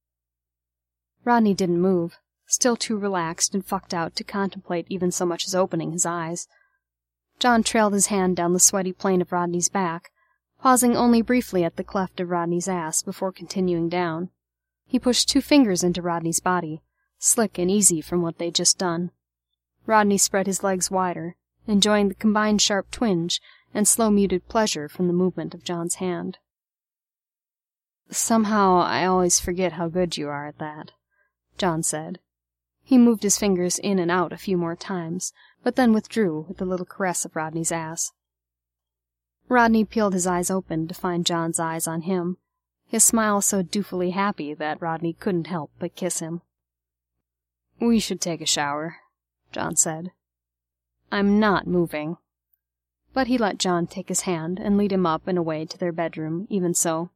Rodney didn't move, still too relaxed and fucked out to contemplate even so much as opening his eyes. John trailed his hand down the sweaty plane of Rodney's back, pausing only briefly at the cleft of Rodney's ass before continuing down. He pushed 2 fingers into Rodney's body, slick and easy from what they'd just done. Rodney spread his legs wider, enjoying the combined sharp twinge and slow-muted pleasure from the movement of John's hand. "Somehow I always forget how good you are at that," John said. He moved his fingers in and out a few more times, but then withdrew with a little caress of Rodney's ass. Rodney peeled his eyes open to find John's eyes on him, his smile so doofily happy that Rodney couldn't help but kiss him. "We should take a shower," John said. "I'm not moving." But he let John take his hand and lead him up and away to their bedroom, even so.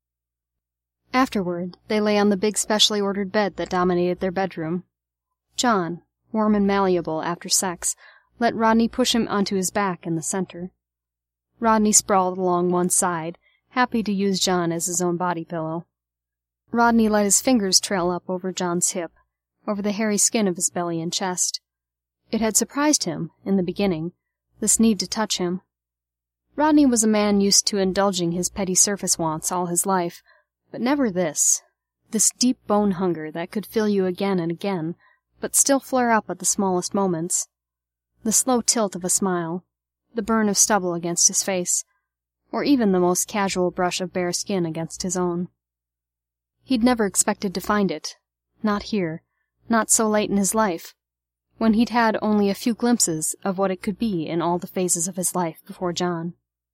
Afterward, they lay on the big specially ordered bed that dominated their bedroom. John, warm and malleable after sex, let Rodney push him onto his back in the center. Rodney sprawled along one side, happy to use John as his own body pillow. Rodney let his fingers trail up over John's hip, over the hairy skin of his belly and chest. It had surprised him, in the beginning, this need to touch him. Rodney was a man used to indulging his petty surface wants all his life, but never this deep bone hunger that could fill you again and again, but still flare up at the smallest moments. The slow tilt of a smile, the burn of stubble against his face, or even the most casual brush of bare skin against his own. He'd never expected to find it, not here, not so late in his life, when he'd had only a few glimpses of what it could be in all the phases of his life before John.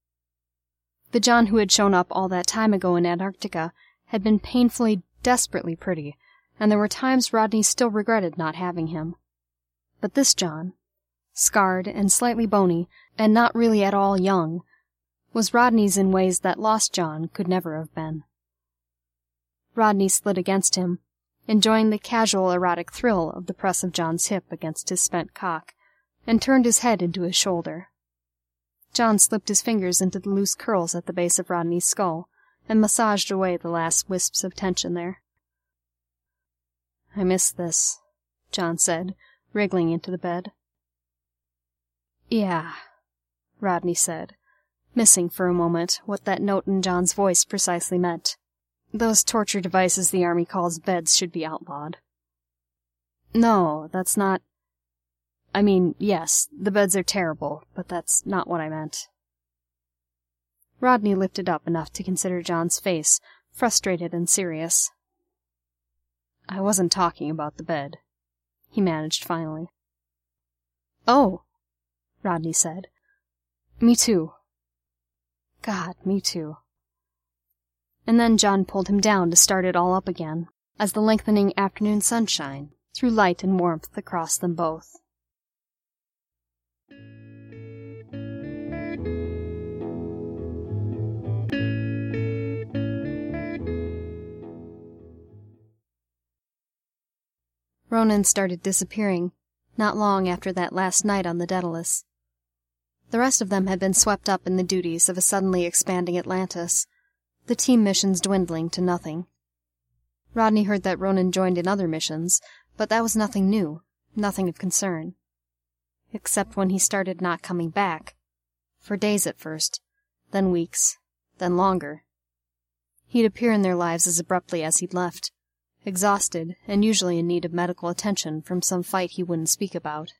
The John who had shown up all that time ago in Antarctica had been painfully, desperately pretty, and there were times Rodney still regretted not having him. But this John, scarred and slightly bony, and not really at all young, was Rodney's in ways that lost John could never have been. Rodney slid against him, enjoying the casual erotic thrill of the press of John's hip against his spent cock, and turned his head into his shoulder. John slipped his fingers into the loose curls at the base of Rodney's skull, and massaged away the last wisps of tension there. "I miss this," John said, wriggling into the bed. "Yeah," Rodney said, missing for a moment what that note in John's voice precisely meant. Those torture devices the Army calls beds should be outlawed. "No, that's not... I mean, yes, the beds are terrible, but that's not what I meant." Rodney lifted up enough to consider John's face, frustrated and serious. I wasn't talking about the bed, he managed finally. Oh, Rodney said. Me too. God, me too. And then John pulled him down to start it all up again, as the lengthening afternoon sunshine threw light and warmth across them both. Ronan started disappearing, not long after that last night on the Daedalus. The rest of them had been swept up in the duties of a suddenly expanding Atlantis, the team missions dwindling to nothing. Rodney heard that Ronan joined in other missions, but that was nothing new, nothing of concern. Except when he started not coming back, for days at first, then weeks, then longer. He'd appear in their lives as abruptly as he'd left, exhausted and usually in need of medical attention from some fight he wouldn't speak about.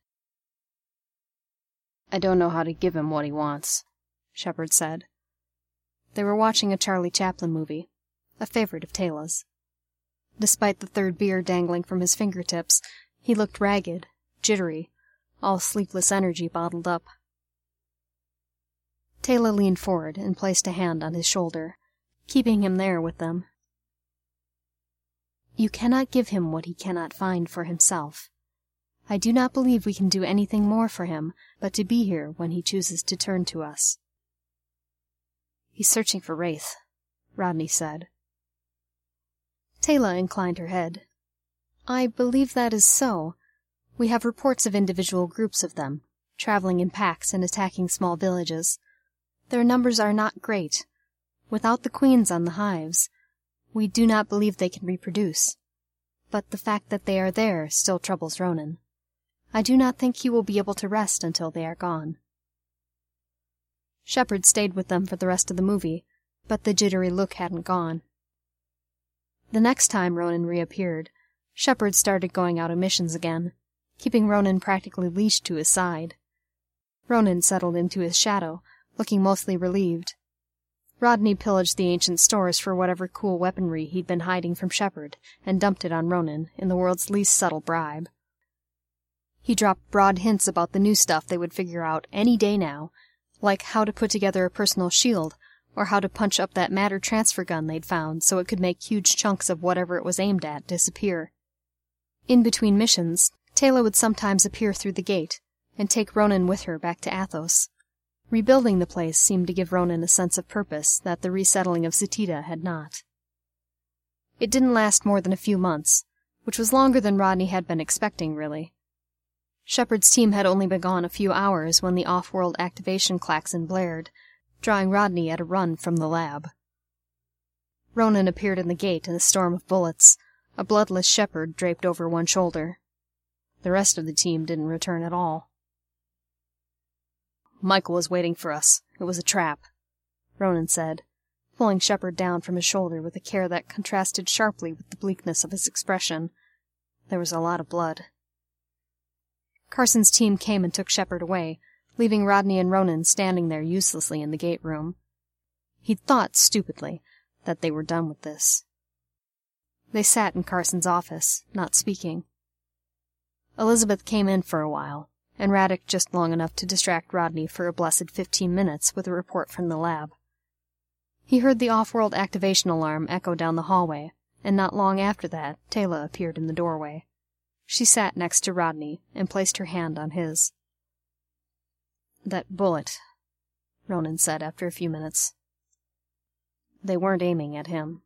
I don't know how to give him what he wants, Shepard said. They were watching a Charlie Chaplin movie, a favorite of Tayla's. Despite the third beer dangling from his fingertips, he looked ragged, jittery, all sleepless energy bottled up. Tayla leaned forward and placed a hand on his shoulder, keeping him there with them. You cannot give him what he cannot find for himself. I do not believe we can do anything more for him but to be here when he chooses to turn to us. He's searching for Wraith, Rodney said. Tayla inclined her head. I believe that is so. We have reports of individual groups of them, traveling in packs and attacking small villages. Their numbers are not great. Without the queens on the hives, we do not believe they can reproduce. But the fact that they are there still troubles Ronan. I do not think he will be able to rest until they are gone. Shepard stayed with them for the rest of the movie, but the jittery look hadn't gone. The next time Ronan reappeared, Shepard started going out on missions again, keeping Ronan practically leashed to his side. Ronan settled into his shadow, looking mostly relieved. Rodney pillaged the ancient stores for whatever cool weaponry he'd been hiding from Shepard, and dumped it on Ronan in the world's least subtle bribe. He dropped broad hints about the new stuff they would figure out any day now, like how to put together a personal shield, or how to punch up that matter transfer gun they'd found so it could make huge chunks of whatever it was aimed at disappear. In between missions, Tayla would sometimes appear through the gate, and take Ronan with her back to Athos. Rebuilding the place seemed to give Ronan a sense of purpose that the resettling of Setida had not. It didn't last more than a few months, which was longer than Rodney had been expecting, really. Shepard's team had only been gone a few hours when the off-world activation klaxon blared, drawing Rodney at a run from the lab. Ronan appeared in the gate in a storm of bullets, a bloodless Shepard draped over one shoulder. The rest of the team didn't return at all. Michael was waiting for us. It was a trap, Ronan said, pulling Shepard down from his shoulder with a care that contrasted sharply with the bleakness of his expression. There was a lot of blood. Carson's team came and took Shepard away, leaving Rodney and Ronan standing there uselessly in the gate room. He'd thought, stupidly, that they were done with this. They sat in Carson's office, not speaking. Elizabeth came in for a while, and Radek just long enough to distract Rodney for a blessed 15 minutes with a report from the lab. He heard the off-world activation alarm echo down the hallway, and not long after that, Tayla appeared in the doorway. She sat next to Rodney and placed her hand on his. That bullet, Ronan said after a few minutes. They weren't aiming at him.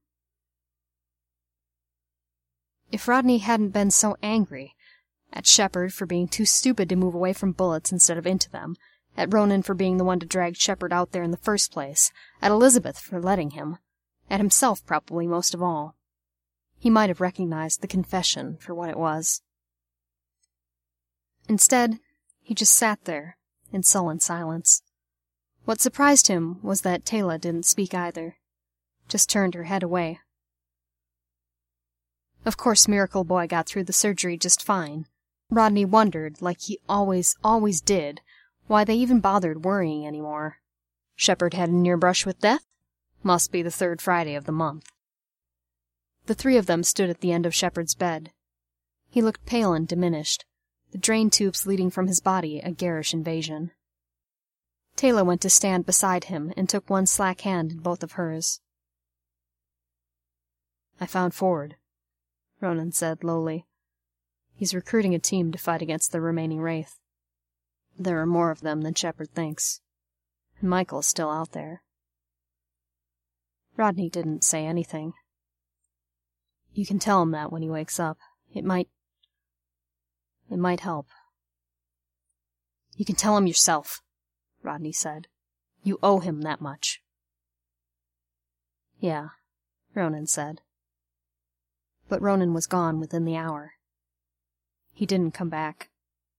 If Rodney hadn't been so angry, at Shepard for being too stupid to move away from bullets instead of into them, at Ronan for being the one to drag Shepard out there in the first place, at Elizabeth for letting him, at himself probably most of all, he might have recognized the confession for what it was. Instead, he just sat there, in sullen silence. What surprised him was that Tayla didn't speak either, just turned her head away. Of course Miracle Boy got through the surgery just fine. Rodney wondered, like he always did, why they even bothered worrying anymore. Shepard had a near brush with death? Must be the third Friday of the month. The three of them stood at the end of Shepard's bed. He looked pale and diminished, the drain tubes leading from his body a garish invasion. Taylor went to stand beside him and took one slack hand in both of hers. "I found Ford," Ronan said lowly. "He's recruiting a team to fight against the remaining Wraith. There are more of them than Shepard thinks. And Michael's still out there." Rodney didn't say anything. "You can tell him that when he wakes up. It might help." "You can tell him yourself," Rodney said. "You owe him that much." "Yeah," Ronan said. But Ronan was gone within the hour. He didn't come back.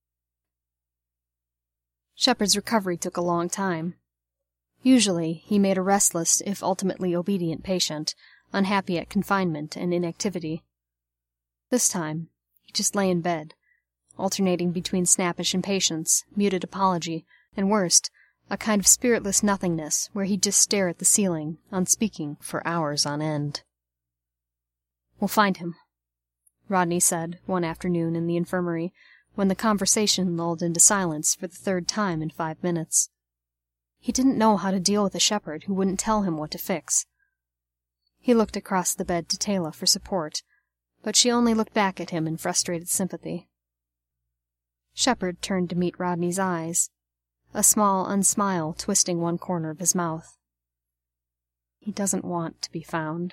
Shepard's recovery took a long time. Usually, he made a restless, if ultimately obedient patient, unhappy at confinement and inactivity. This time, he just lay in bed, alternating between snappish impatience, muted apology, and worst, a kind of spiritless nothingness where he'd just stare at the ceiling, unspeaking, for hours on end. "We'll find him," Rodney said one afternoon in the infirmary, when the conversation lulled into silence for the third time in 5 minutes. He didn't know how to deal with a Shepard who wouldn't tell him what to fix. He looked across the bed to Taylor for support, but she only looked back at him in frustrated sympathy. Shepard turned to meet Rodney's eyes, a small unsmile twisting one corner of his mouth. "He doesn't want to be found."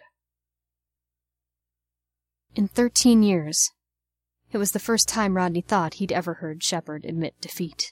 In 13 years, it was the first time Rodney thought he'd ever heard Shepard admit defeat.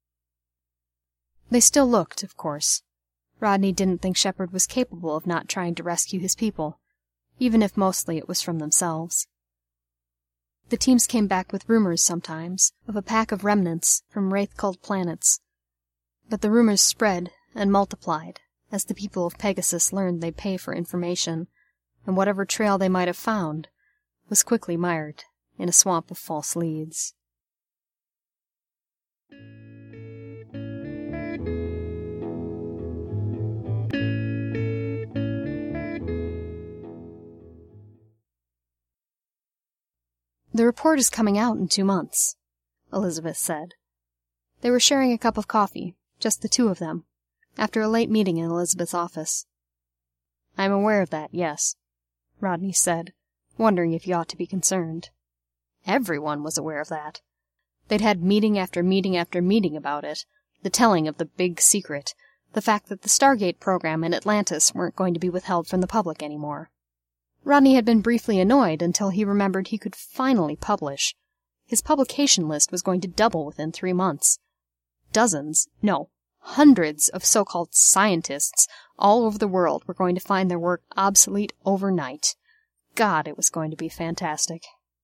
They still looked, of course. Rodney didn't think Shepard was capable of not trying to rescue his people, even if mostly it was from themselves. The teams came back with rumors sometimes of a pack of remnants from Wraith-culled planets, but the rumors spread and multiplied as the people of Pegasus learned they'd pay for information, and whatever trail they might have found was quickly mired in a swamp of false leads. "The report is coming out in 2 months," Elizabeth said. They were sharing a cup of coffee, just the two of them, after a late meeting in Elizabeth's office. "I'm aware of that, yes," Rodney said, wondering if he ought to be concerned. Everyone was aware of that. They'd had meeting after meeting after meeting about it, the telling of the big secret, the fact that the Stargate program in Atlantis weren't going to be withheld from the public anymore. Rodney had been briefly annoyed until he remembered he could finally publish. His publication list was going to double within 3 months. Dozens, no, hundreds of so-called scientists all over the world were going to find their work obsolete overnight. God, it was going to be fantastic.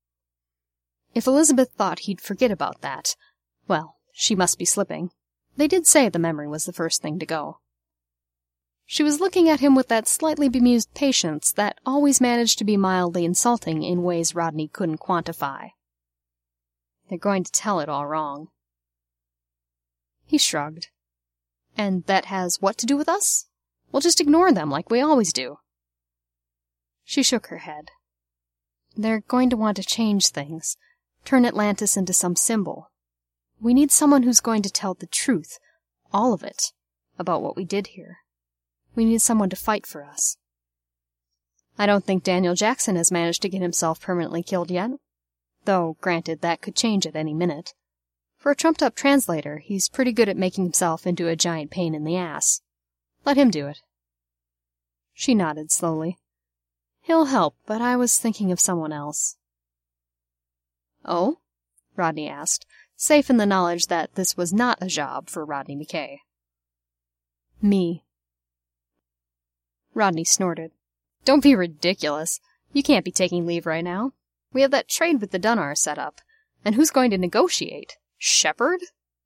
If Elizabeth thought he'd forget about that, well, she must be slipping. They did say the memory was the first thing to go. She was looking at him with that slightly bemused patience that always managed to be mildly insulting in ways Rodney couldn't quantify. They're going to tell it all wrong. He shrugged. "And that has what to do with us? We'll just ignore them like we always do." She shook her head. "They're going to want to change things, turn Atlantis into some symbol. We need someone who's going to tell the truth, all of it, about what we did here. We need someone to fight for us." "I don't think Daniel Jackson has managed to get himself permanently killed yet. Though, granted, that could change at any minute. For a trumped-up translator, he's pretty good at making himself into a giant pain in the ass. Let him do it." She nodded slowly. "He'll help, but I was thinking of someone else." "Oh?" Rodney asked, safe in the knowledge that this was not a job for Rodney McKay. "Me." Rodney snorted. "Don't be ridiculous. You can't be taking leave right now. We have that trade with the Dunnar set up. And who's going to negotiate? Shepard?"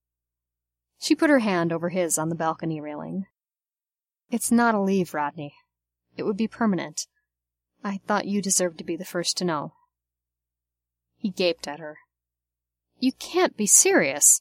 She put her hand over his on the balcony railing. "It's not a leave, Rodney. It would be permanent. I thought you deserved to be the first to know." He gaped at her. "You can't be serious."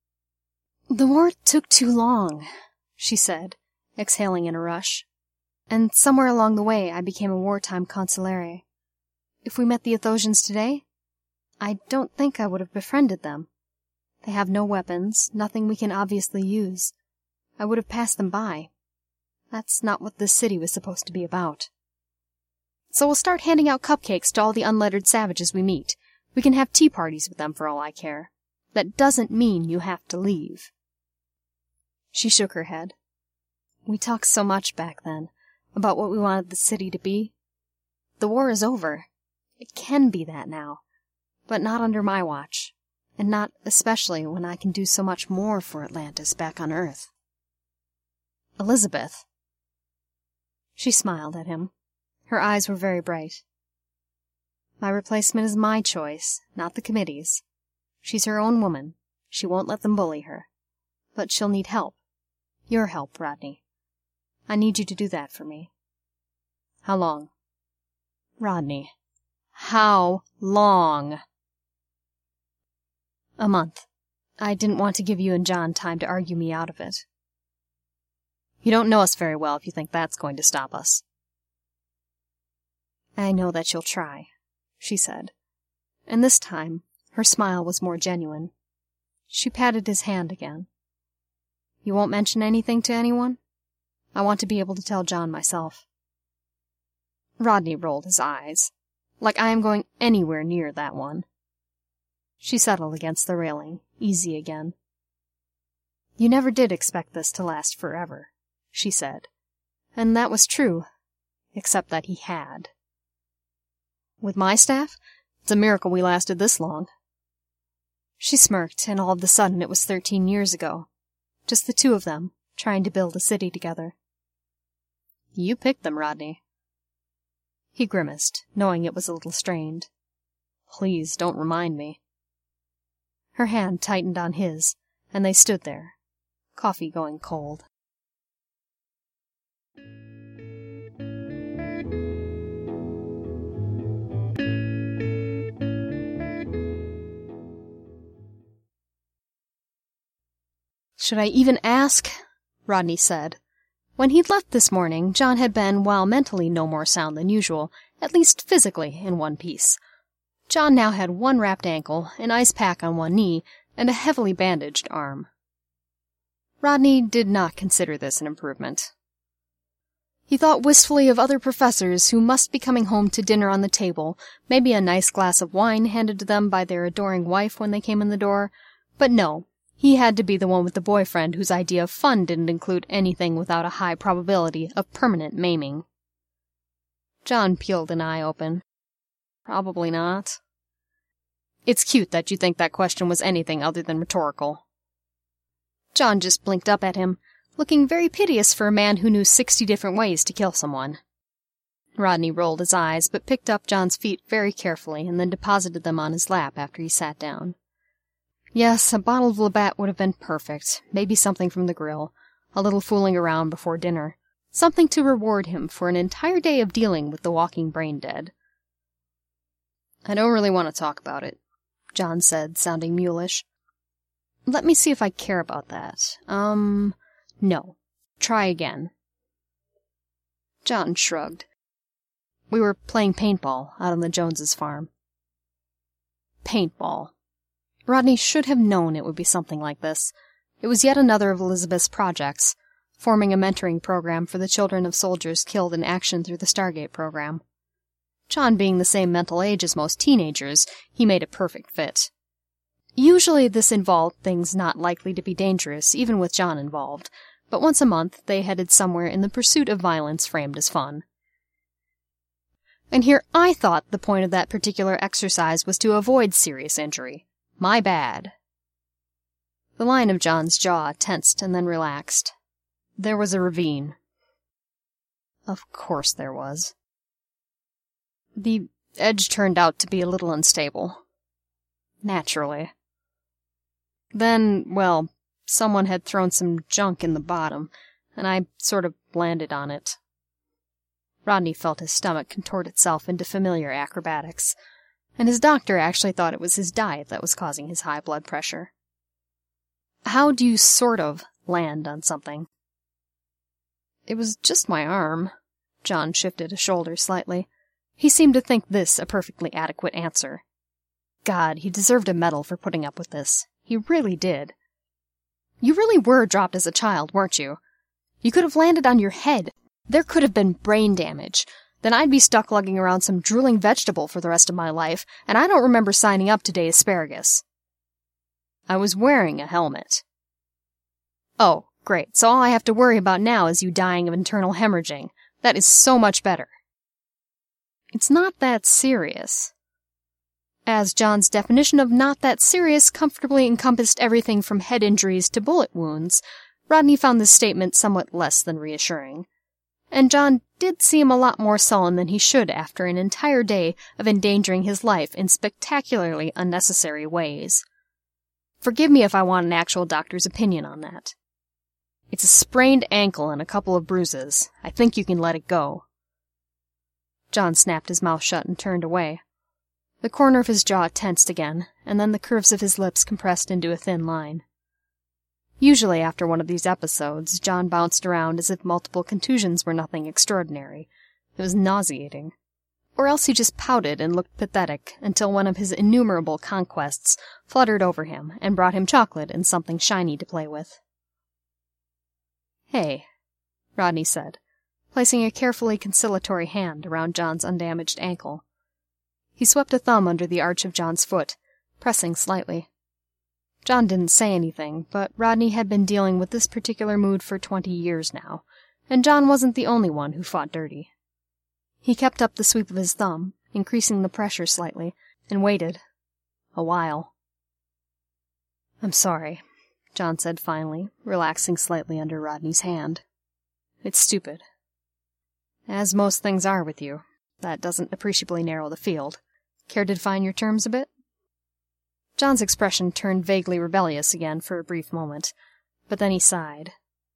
"The war took too long," she said, exhaling in a rush. And somewhere along the way I became a wartime consigliere. If we met the Athosians today, I don't think I would have befriended them. They have no weapons, nothing we can obviously use. I would have passed them by. That's not what this city was supposed to be about. So we'll start handing out cupcakes to all the unlettered savages we meet. We can have tea parties with them for all I care. That doesn't mean you have to leave. She shook her head. We talked so much back then about what we wanted the city to be. The war is over. It can be that now, but not under my watch, and not especially when I can do so much more for Atlantis back on Earth. Elizabeth. She smiled at him. Her eyes were very bright. My replacement is my choice, not the committee's. She's her own woman. She won't let them bully her. But she'll need help. Your help, Rodney. I need you to do that for me. How long? Rodney. How long? A month. I didn't want to give you and John time to argue me out of it. You don't know us very well if you think that's going to stop us. I know that you'll try, she said, and this time her smile was more genuine. She patted his hand again. You won't mention anything to anyone? I want to be able to tell John myself. Rodney rolled his eyes. Like I am going anywhere near that one. She settled against the railing, easy again. You never did expect this to last forever, she said. And that was true, except that he had. With my staff, it's a miracle we lasted this long. She smirked, and all of a sudden it was 13 years ago. Just the two of them, trying to build a city together. You picked them, Rodney. He grimaced, knowing it was a little strained. Please, don't remind me. Her hand tightened on his, and they stood there, coffee going cold. Should I even ask? Rodney said. When he'd left this morning, John had been, while mentally no more sound than usual, at least physically in one piece. John now had one wrapped ankle, an ice pack on one knee, and a heavily bandaged arm. Rodney did not consider this an improvement. He thought wistfully of other professors who must be coming home to dinner on the table, maybe a nice glass of wine handed to them by their adoring wife when they came in the door, but no. He had to be the one with the boyfriend whose idea of fun didn't include anything without a high probability of permanent maiming. John peeled an eye open. Probably not. It's cute that you think that question was anything other than rhetorical. John just blinked up at him, looking very piteous for a man who knew 60 different ways to kill someone. Rodney rolled his eyes, but picked up John's feet very carefully and then deposited them on his lap after he sat down. Yes, a bottle of Labatt would have been perfect, maybe something from the grill, a little fooling around before dinner, something to reward him for an entire day of dealing with the walking brain-dead. I don't really want to talk about it, John said, sounding mulish. Let me see if I care about that. No. Try again. John shrugged. We were playing paintball out on the Joneses' farm. Paintball. Rodney should have known it would be something like this. It was yet another of Elizabeth's projects, forming a mentoring program for the children of soldiers killed in action through the Stargate program. John being the same mental age as most teenagers, he made a perfect fit. Usually this involved things not likely to be dangerous, even with John involved, but once a month they headed somewhere in the pursuit of violence framed as fun. And here I thought the point of that particular exercise was to avoid serious injury. My bad. The line of John's jaw tensed and then relaxed. There was a ravine. Of course there was. The edge turned out to be a little unstable. Naturally. Then, well, someone had thrown some junk in the bottom, and I sort of landed on it. Rodney felt his stomach contort itself into familiar acrobatics, and his doctor actually thought it was his diet that was causing his high blood pressure. How do you sort of land on something? It was just my arm, John shifted a shoulder slightly. He seemed to think this a perfectly adequate answer. God, he deserved a medal for putting up with this. He really did. You really were dropped as a child, weren't you? You could have landed on your head. There could have been brain damage. Then I'd be stuck lugging around some drooling vegetable for the rest of my life, and I don't remember signing up to date asparagus. I was wearing a helmet. Oh, great. So all I have to worry about now is you dying of internal hemorrhaging. That is so much better. It's not that serious. As John's definition of not that serious comfortably encompassed everything from head injuries to bullet wounds, Rodney found this statement somewhat less than reassuring. And John did seem a lot more sullen than he should after an entire day of endangering his life in spectacularly unnecessary ways. Forgive me if I want an actual doctor's opinion on that. It's a sprained ankle and a couple of bruises. I think you can let it go. John snapped his mouth shut and turned away. The corner of his jaw tensed again, and then the curves of his lips compressed into a thin line. Usually after one of these episodes, John bounced around as if multiple contusions were nothing extraordinary. It was nauseating. Or else he just pouted and looked pathetic until one of his innumerable conquests fluttered over him and brought him chocolate and something shiny to play with. Hey, Rodney said, placing a carefully conciliatory hand around John's undamaged ankle. He swept a thumb under the arch of John's foot, pressing slightly. John didn't say anything, but Rodney had been dealing with this particular mood for 20 years now, and John wasn't the only one who fought dirty. He kept up the sweep of his thumb, increasing the pressure slightly, and waited. A while. I'm sorry, John said finally, relaxing slightly under Rodney's hand. It's stupid. As most things are with you. That doesn't appreciably narrow the field. Care to define your terms a bit? John's expression turned vaguely rebellious again for a brief moment, but then he sighed.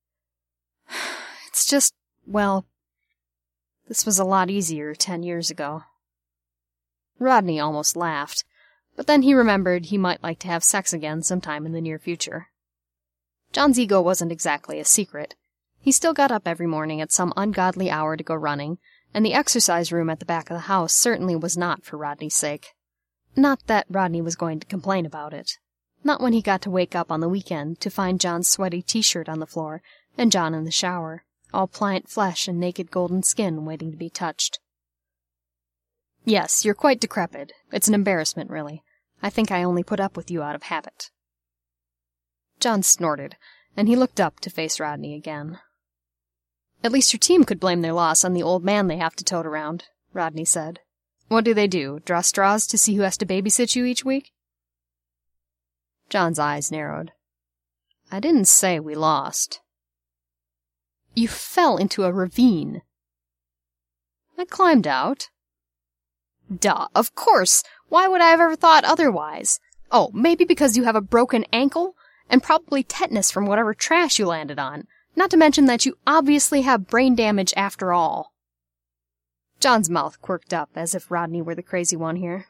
It's just, well, this was a lot easier 10 years ago. Rodney almost laughed, but then he remembered he might like to have sex again sometime in the near future. John's ego wasn't exactly a secret. He still got up every morning at some ungodly hour to go running, and the exercise room at the back of the house certainly was not for Rodney's sake. Not that Rodney was going to complain about it. Not when he got to wake up on the weekend to find John's sweaty t-shirt on the floor and John in the shower, all pliant flesh and naked golden skin waiting to be touched. Yes, you're quite decrepit. It's an embarrassment, really. I think I only put up with you out of habit. John snorted, and he looked up to face Rodney again. At least your team could blame their loss on the old man they have to tote around, Rodney said. What do? Draw straws to see who has to babysit you each week? John's eyes narrowed. I didn't say we lost. You fell into a ravine. I climbed out. Duh, of course! Why would I have ever thought otherwise? Oh, maybe because you have a broken ankle? And probably tetanus from whatever trash you landed on. Not to mention that you obviously have brain damage after all. John's mouth quirked up as if Rodney were the crazy one here.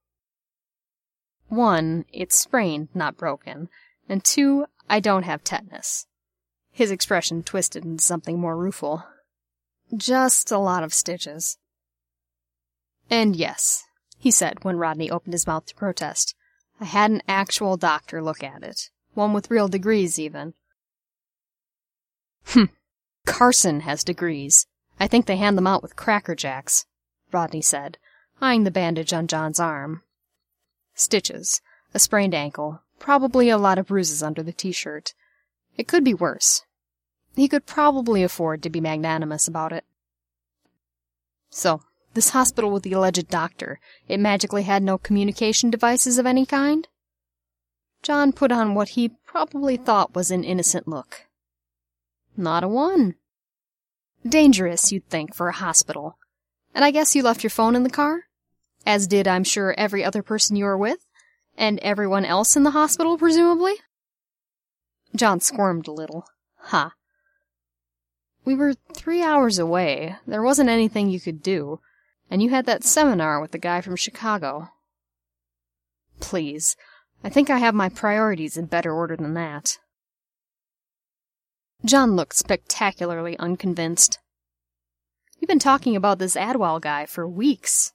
1, it's sprained, not broken. And 2, I don't have tetanus. His expression twisted into something more rueful. Just a lot of stitches. And yes, he said when Rodney opened his mouth to protest, I had an actual doctor look at it. One with real degrees, even. Carson has degrees. I think they hand them out with Cracker Jacks, Rodney said, eyeing the bandage on John's arm. Stitches, a sprained ankle, probably a lot of bruises under the t-shirt. It could be worse. He could probably afford to be magnanimous about it. So, this hospital with the alleged doctor, it magically had no communication devices of any kind? John put on what he probably thought was an innocent look. Not a one. Dangerous, you'd think, for a hospital. And I guess you left your phone in the car? As did, I'm sure, every other person you were with? And everyone else in the hospital, presumably? John squirmed a little. Ha. We were 3 hours away. There wasn't anything you could do. And you had that seminar with the guy from Chicago. Please. I think I have my priorities in better order than that. John looked spectacularly unconvinced. You've been talking about this Adwell guy for weeks.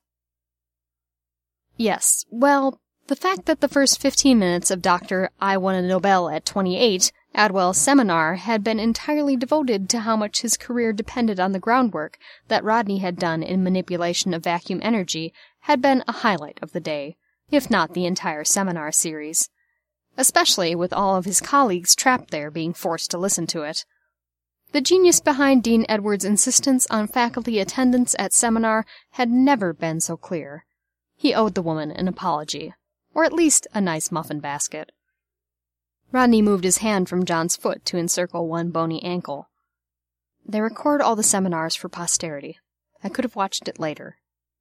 Yes, well, the fact that the first 15 minutes of Dr. I Won a Nobel at 28 Adwell's seminar had been entirely devoted to how much his career depended on the groundwork that Rodney had done in manipulation of vacuum energy had been a highlight of the day, if not the entire seminar series, especially with all of his colleagues trapped there being forced to listen to it. The genius behind Dean Edwards' insistence on faculty attendance at seminar had never been so clear. He owed the woman an apology, or at least a nice muffin basket. Rodney moved his hand from John's foot to encircle one bony ankle. They record all the seminars for posterity. I could have watched it later.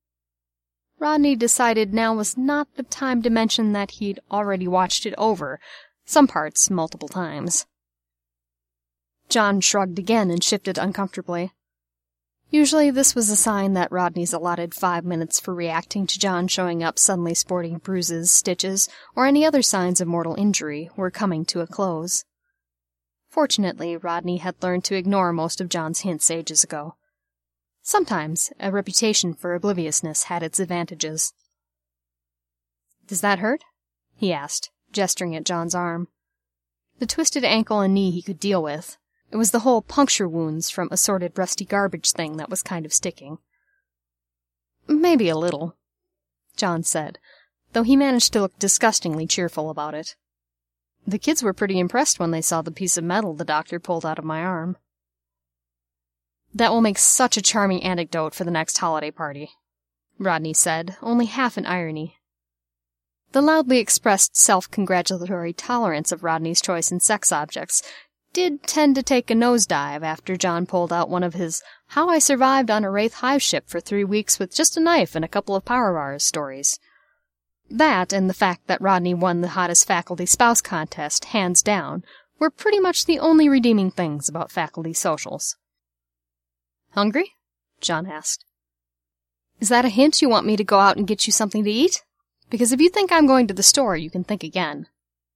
Rodney decided now was not the time to mention that he'd already watched it over, some parts multiple times. John shrugged again and shifted uncomfortably. Usually this was a sign that Rodney's allotted 5 minutes for reacting to John showing up suddenly sporting bruises, stitches, or any other signs of mortal injury were coming to a close. Fortunately, Rodney had learned to ignore most of John's hints ages ago. Sometimes a reputation for obliviousness had its advantages. "Does that hurt?" he asked, gesturing at John's arm. The twisted ankle and knee he could deal with. It was the whole puncture wounds from assorted rusty garbage thing that was kind of sticking. "Maybe a little," John said, though he managed to look disgustingly cheerful about it. "The kids were pretty impressed when they saw the piece of metal the doctor pulled out of my arm." "That will make such a charming anecdote for the next holiday party," Rodney said, only half in irony. The loudly expressed self-congratulatory tolerance of Rodney's choice in sex objects did tend to take a nosedive after John pulled out one of his "How I Survived on a Wraith Hive Ship for 3 weeks with just a knife and a couple of power bars" stories. That, and the fact that Rodney won the hottest faculty spouse contest, hands down, were pretty much the only redeeming things about faculty socials. "Hungry?" John asked. "Is that a hint you want me to go out and get you something to eat? Because if you think I'm going to the store, you can think again."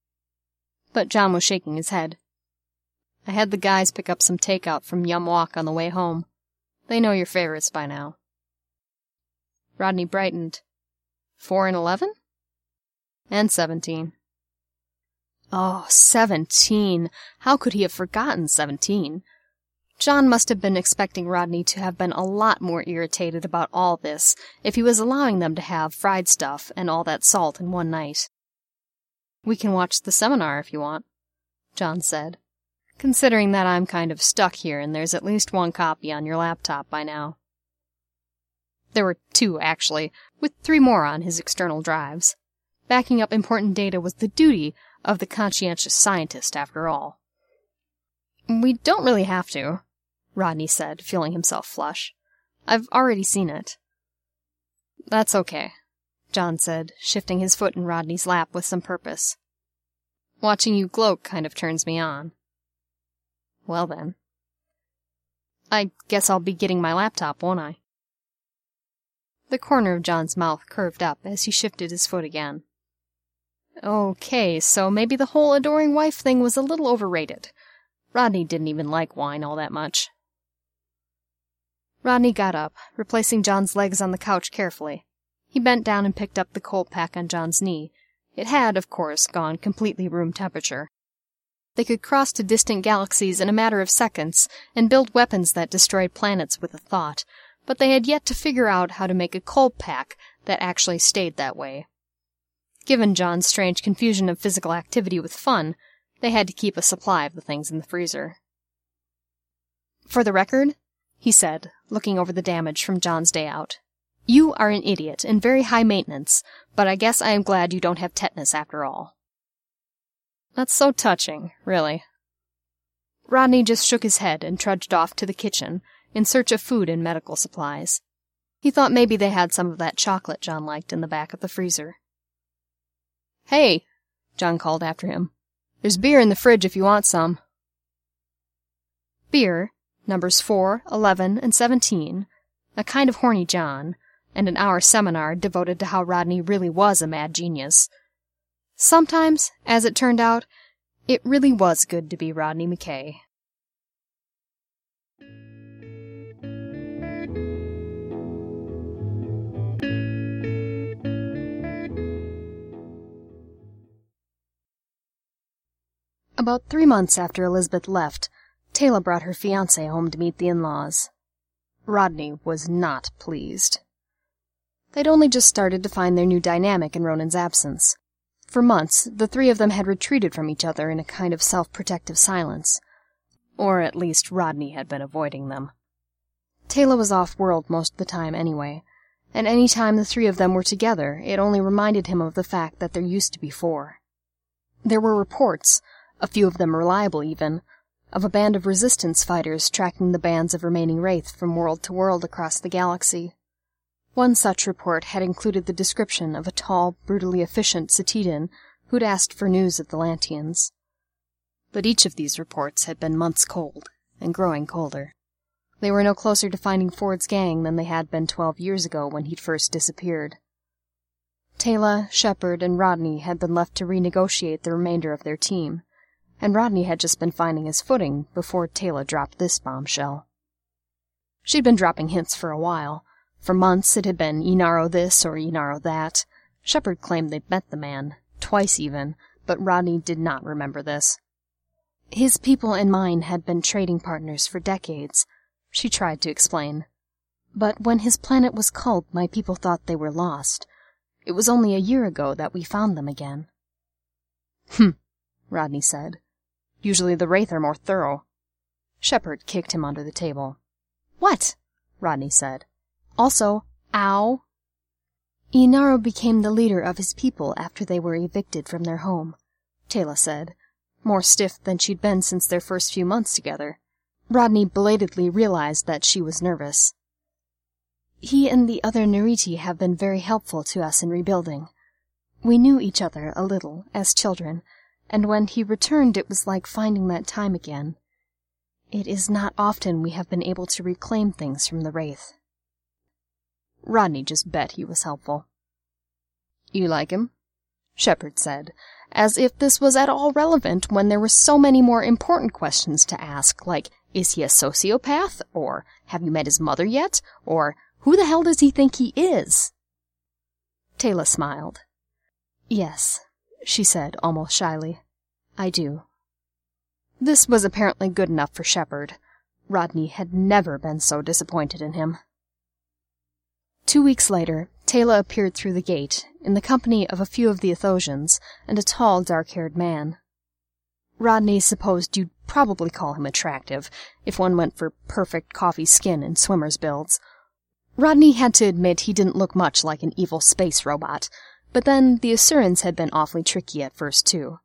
But John was shaking his head. "I had the guys pick up some takeout from Yum Wok on the way home. They know your favorites by now." Rodney brightened. 4 and 11? And 17. Oh, 17! How could he have forgotten 17? John must have been expecting Rodney to have been a lot more irritated about all this if he was allowing them to have fried stuff and all that salt in one night. "We can watch the seminar if you want," John said, "considering that I'm kind of stuck here and there's at least 1 copy on your laptop by now." There were 2, actually, with 3 more on his external drives. Backing up important data was the duty of the conscientious scientist, after all. "We don't really have to," Rodney said, feeling himself flush. "I've already seen it." "That's okay," John said, shifting his foot in Rodney's lap with some purpose. "Watching you gloat kind of turns me on." "Well then. I guess I'll be getting my laptop, won't I?" The corner of John's mouth curved up as he shifted his foot again. Okay, so maybe the whole adoring wife thing was a little overrated. Rodney didn't even like wine all that much. Rodney got up, replacing John's legs on the couch carefully. He bent down and picked up the cold pack on John's knee. It had, of course, gone completely room temperature. They could cross to distant galaxies in a matter of seconds and build weapons that destroyed planets with a thought, but they had yet to figure out how to make a cold pack that actually stayed that way. Given John's strange confusion of physical activity with fun, they had to keep a supply of the things in the freezer. "For the record," he said, looking over the damage from John's day out, "you are an idiot and very high maintenance, but I guess I am glad you don't have tetanus after all." "That's so touching, really." Rodney just shook his head and trudged off to the kitchen in search of food and medical supplies. He thought maybe they had some of that chocolate John liked in the back of the freezer. "Hey," John called after him. "There's beer in the fridge if you want some." Beer, numbers 4, 11, and 17, a kind of horny John, and an hour seminar devoted to how Rodney really was a mad genius. Sometimes, as it turned out, it really was good to be Rodney McKay. About 3 months after Elizabeth left, Taylor brought her fiancé home to meet the in-laws. Rodney was not pleased. They'd only just started to find their new dynamic in Ronan's absence. For months, the three of them had retreated from each other in a kind of self-protective silence. Or at least Rodney had been avoiding them. Taylor was off-world most of the time anyway, and any time the three of them were together, it only reminded him of the fact that there used to be 4. There were reports, a few of them reliable even, of a band of resistance fighters tracking the bands of remaining Wraith from world to world across the galaxy. One such report had included the description of a tall, brutally efficient Cetidan who'd asked for news of the Lanteans. But each of these reports had been months cold, and growing colder. They were no closer to finding Ford's gang than they had been 12 years ago when he'd first disappeared. Taylor, Shepard, and Rodney had been left to renegotiate the remainder of their team, and Rodney had just been finding his footing before Taylor dropped this bombshell. She'd been dropping hints for a while. For months it had been Inaro this or Inaro that. Shepard claimed they'd met the man, twice even, but Rodney did not remember this. His people and mine had been trading partners for decades, she tried to explain. But when his planet was culled, my people thought they were lost. It was only a year ago that we found them again. Rodney said. Usually the Wraith are more thorough. Shepard kicked him under the table. What? Rodney said. Also, ow. Inaro became the leader of his people after they were evicted from their home, Taylor said, more stiff than she'd been since their first few months together. Rodney belatedly realized that she was nervous. He and the other Neriti have been very helpful to us in rebuilding. We knew each other a little, as children, and when he returned it was like finding that time again. It is not often we have been able to reclaim things from the Wraith. Rodney just bet he was helpful. You like him? Shepard said, as if this was at all relevant when there were so many more important questions to ask, like, is he a sociopath? Or, have you met his mother yet? Or, who the hell does he think he is? Taylor smiled. Yes, she said almost shyly. I do. This was apparently good enough for Shepard. Rodney had never been so disappointed in him. 2 weeks later, Taylor appeared through the gate, in the company of a few of the Athosians, and a tall, dark-haired man. Rodney supposed you'd probably call him attractive, if one went for perfect coffee skin and swimmer's builds. Rodney had to admit he didn't look much like an evil space robot, but then the Asurans had been awfully tricky at first, too.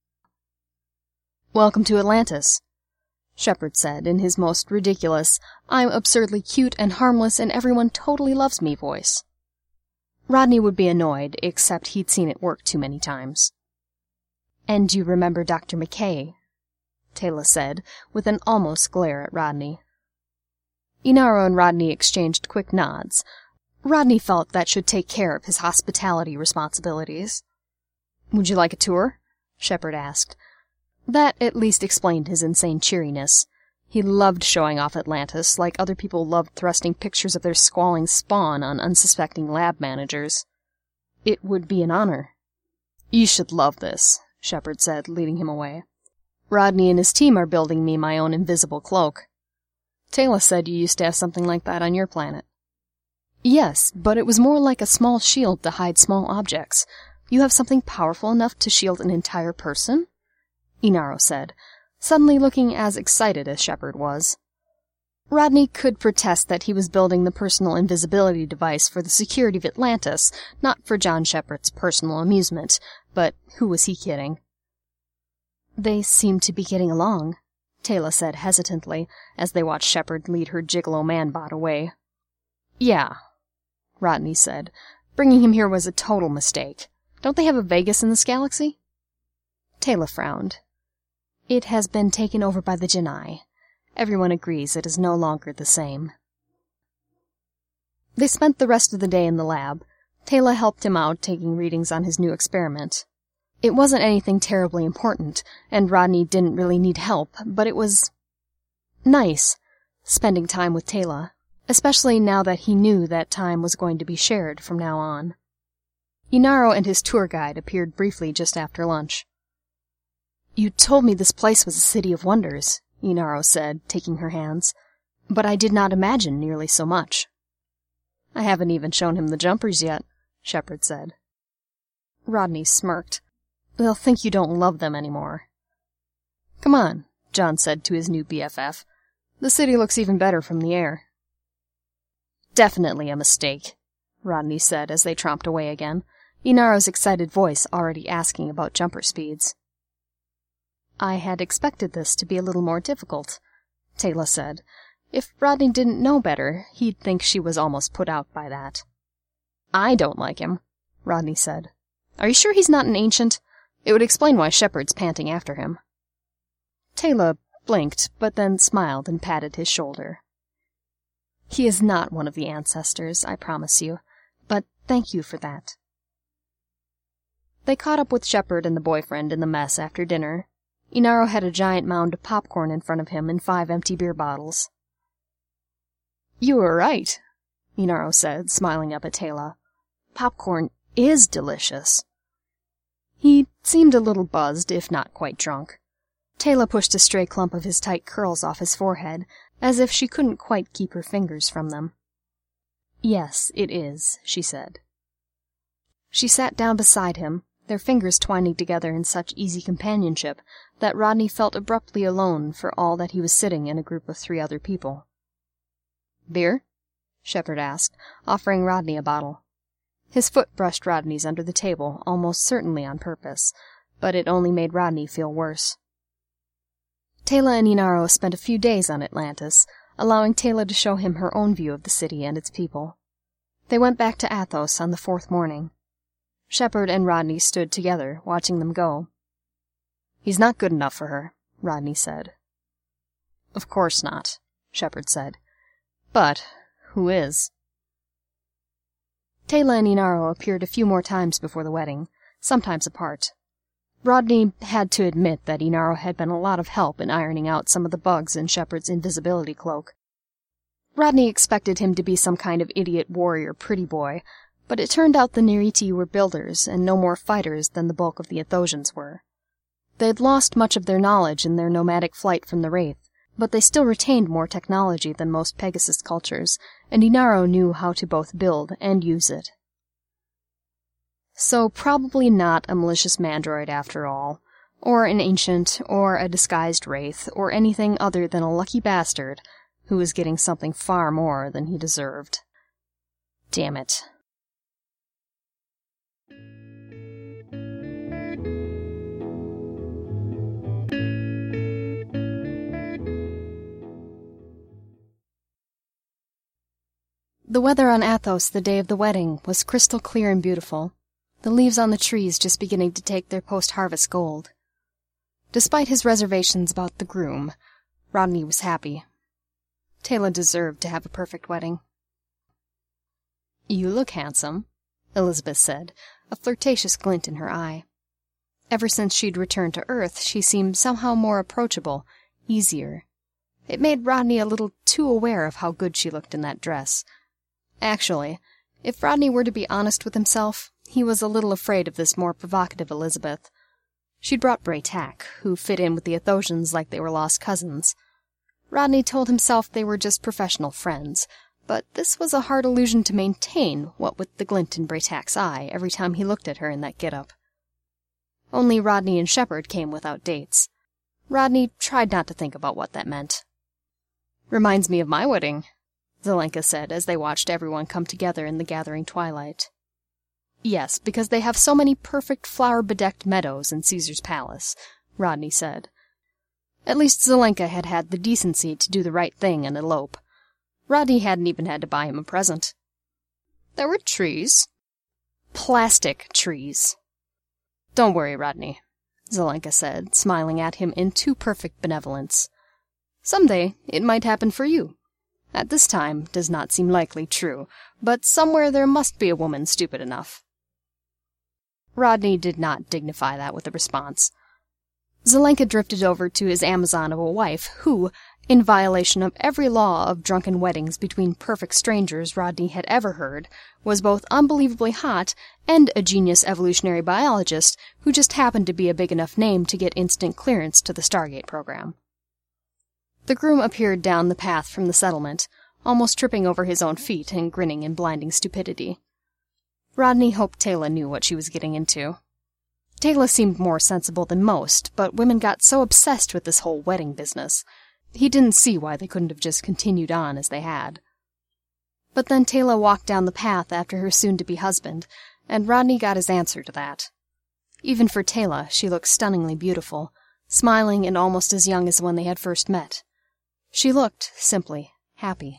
Welcome to Atlantis, Shepard said in his most ridiculous, I'm absurdly cute and harmless and everyone totally loves me voice. Rodney would be annoyed, except he'd seen it work too many times. And you remember Dr. McKay, Taylor said, with an almost glare at Rodney. Inaro and Rodney exchanged quick nods. Rodney felt that should take care of his hospitality responsibilities. Would you like a tour? Shepard asked. That at least explained his insane cheeriness. He loved showing off Atlantis, like other people loved thrusting pictures of their squalling spawn on unsuspecting lab managers. It would be an honor. You should love this, Shepard said, leading him away. Rodney and his team are building me my own invisible cloak. Taylor said you used to have something like that on your planet. Yes, but it was more like a small shield to hide small objects. You have something powerful enough to shield an entire person? Inaro said, suddenly looking as excited as Shepard was. Rodney could protest that he was building the personal invisibility device for the security of Atlantis, not for John Shepard's personal amusement, but who was he kidding? They seem to be getting along, Taylor said hesitantly, as they watched Shepard lead her gigolo man-bot away. Yeah, Rodney said. Bringing him here was a total mistake. Don't they have a Vegas in this galaxy? Taylor frowned. It has been taken over by the Genii. Everyone agrees it is no longer the same. They spent the rest of the day in the lab. Taylor helped him out, taking readings on his new experiment. It wasn't anything terribly important, and Rodney didn't really need help, but it was nice, spending time with Taylor, especially now that he knew that time was going to be shared from now on. Inaro and his tour guide appeared briefly just after lunch. You told me this place was a city of wonders, Inaro said, taking her hands, but I did not imagine nearly so much. I haven't even shown him the jumpers yet, Shepard said. Rodney smirked. They'll think you don't love them anymore. Come on, John said to his new BFF. The city looks even better from the air. Definitely a mistake, Rodney said as they tromped away again, Inaro's excited voice already asking about jumper speeds. I had expected this to be a little more difficult, Teyla said. If Rodney didn't know better, he'd think she was almost put out by that. I don't like him, Rodney said. Are you sure he's not an ancient? It would explain why Shepard's panting after him. Teyla blinked, but then smiled and patted his shoulder. He is not one of the ancestors, I promise you, but thank you for that. They caught up with Shepard and the boyfriend in the mess after dinner. Inaro had a giant mound of popcorn in front of him and 5 empty beer bottles. You were right, Inaro said, smiling up at Teyla. Popcorn is delicious. He seemed a little buzzed, if not quite drunk. Teyla pushed a stray clump of his tight curls off his forehead, as if she couldn't quite keep her fingers from them. Yes, it is, she said. She sat down beside him, their fingers twining together in such easy companionship that Rodney felt abruptly alone for all that he was sitting in a group of 3 other people. Beer? Shepard asked, offering Rodney a bottle. His foot brushed Rodney's under the table, almost certainly on purpose, but it only made Rodney feel worse. Teyla and Inaro spent a few days on Atlantis, allowing Teyla to show him her own view of the city and its people. They went back to Athos on the 4th morning. Shepard and Rodney stood together, watching them go. He's not good enough for her, Rodney said. Of course not, Shepard said. But who is? Teyla and Inaro appeared a few more times before the wedding, sometimes apart. Rodney had to admit that Inaro had been a lot of help in ironing out some of the bugs in Shepard's invisibility cloak. Rodney expected him to be some kind of idiot warrior pretty boy, but it turned out the Neriti were builders and no more fighters than the bulk of the Athosians were. They had lost much of their knowledge in their nomadic flight from the Wraith, but they still retained more technology than most Pegasus cultures, and Inaro knew how to both build and use it. So probably not a malicious mandroid after all, or an ancient, or a disguised wraith, or anything other than a lucky bastard who was getting something far more than he deserved. Damn it. The weather on Athos the day of the wedding was crystal clear and beautiful, the leaves on the trees just beginning to take their post-harvest gold. Despite his reservations about the groom, Rodney was happy. Teyla deserved to have a perfect wedding. You look handsome, Elizabeth said, a flirtatious glint in her eye. Ever since she'd returned to Earth, she seemed somehow more approachable, easier. It made Rodney a little too aware of how good she looked in that dress. Actually, if Rodney were to be honest with himself, he was a little afraid of this more provocative Elizabeth. She'd brought Braytac, who fit in with the Athosians like they were lost cousins. Rodney told himself they were just professional friends, but this was a hard illusion to maintain, what with the glint in Braytac's eye every time he looked at her in that get-up. Only Rodney and Shepard came without dates. Rodney tried not to think about what that meant. Reminds me of my wedding, Zelenka said as they watched everyone come together in the gathering twilight. Yes, because they have so many perfect flower-bedecked meadows in Caesar's palace, Rodney said. At least Zelenka had had the decency to do the right thing and elope. Rodney hadn't even had to buy him a present. There were trees. Plastic trees. Don't worry, Rodney, Zelenka said, smiling at him in too perfect benevolence. Someday it might happen for you. At this time does not seem likely true, but somewhere there must be a woman stupid enough. Rodney did not dignify that with a response. Zelenka drifted over to his Amazon of a wife who, in violation of every law of drunken weddings between perfect strangers Rodney had ever heard, was both unbelievably hot and a genius evolutionary biologist who just happened to be a big enough name to get instant clearance to the Stargate program. The groom appeared down the path from the settlement, almost tripping over his own feet and grinning in blinding stupidity. Rodney hoped Teyla knew what she was getting into. Teyla seemed more sensible than most, but women got so obsessed with this whole wedding business. He didn't see why they couldn't have just continued on as they had. But then Teyla walked down the path after her soon-to-be husband, and Rodney got his answer to that. Even for Teyla, she looked stunningly beautiful, smiling and almost as young as when they had first met. She looked, simply, happy.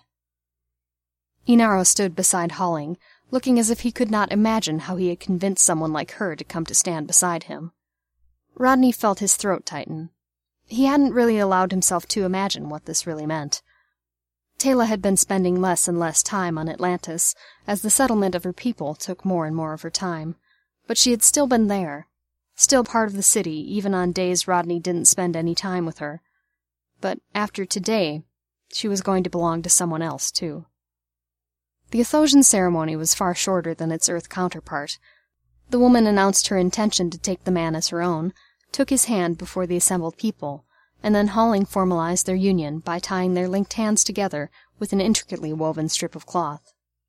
Inaro stood beside Holling, looking as if he could not imagine how he had convinced someone like her to come to stand beside him. Rodney felt his throat tighten. He hadn't really allowed himself to imagine what this really meant. Teyla had been spending less and less time on Atlantis, as the settlement of her people took more and more of her time, but she had still been there, still part of the city even on days Rodney didn't spend any time with her. But after today, she was going to belong to someone else, too. The Athosian ceremony was far shorter than its Earth counterpart. The woman announced her intention to take the man as her own, took his hand before the assembled people, and then Holling formalized their union by tying their linked hands together with an intricately woven strip of cloth.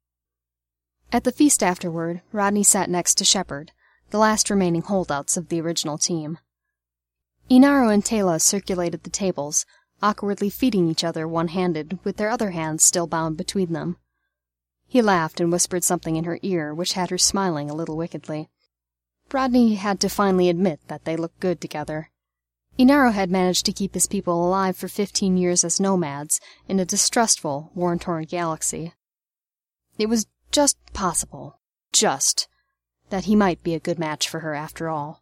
At the feast afterward, Rodney sat next to Shepard, the last remaining holdouts of the original team. Inaro and Teyla circulated the tables, awkwardly feeding each other one-handed, with their other hands still bound between them. He laughed and whispered something in her ear, which had her smiling a little wickedly. Rodney had to finally admit that they looked good together. Inaro had managed to keep his people alive for 15 years as nomads in a distrustful, war-torn galaxy. It was just possible, that he might be a good match for her after all.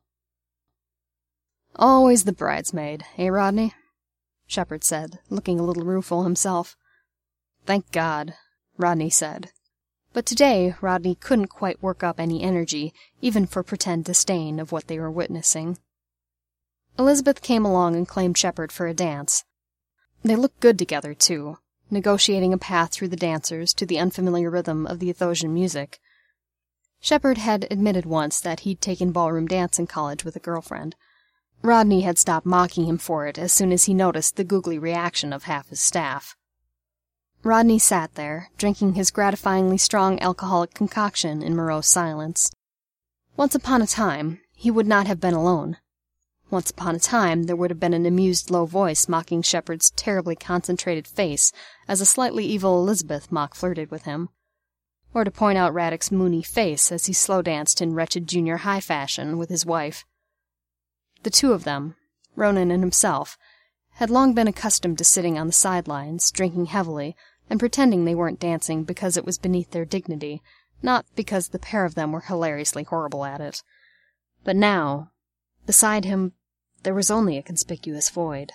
"Always the bridesmaid, eh, Rodney?" Shepard said, looking a little rueful himself. "Thank God," Rodney said. But today Rodney couldn't quite work up any energy, even for pretend disdain of what they were witnessing. Elizabeth came along and claimed Shepard for a dance. They looked good together, too, negotiating a path through the dancers to the unfamiliar rhythm of the Athosian music. Shepard had admitted once that he'd taken ballroom dance in college with a girlfriend. Rodney had stopped mocking him for it as soon as he noticed the googly reaction of half his staff. Rodney sat there, drinking his gratifyingly strong alcoholic concoction in morose silence. Once upon a time, he would not have been alone. Once upon a time, there would have been an amused low voice mocking Shepard's terribly concentrated face as a slightly evil Elizabeth mock-flirted with him. Or to point out Radek's moony face as he slow-danced in wretched junior high fashion with his wife. The two of them, Ronan and himself, had long been accustomed to sitting on the sidelines, drinking heavily, and pretending they weren't dancing because it was beneath their dignity, not because the pair of them were hilariously horrible at it. But now, beside him, there was only a conspicuous void.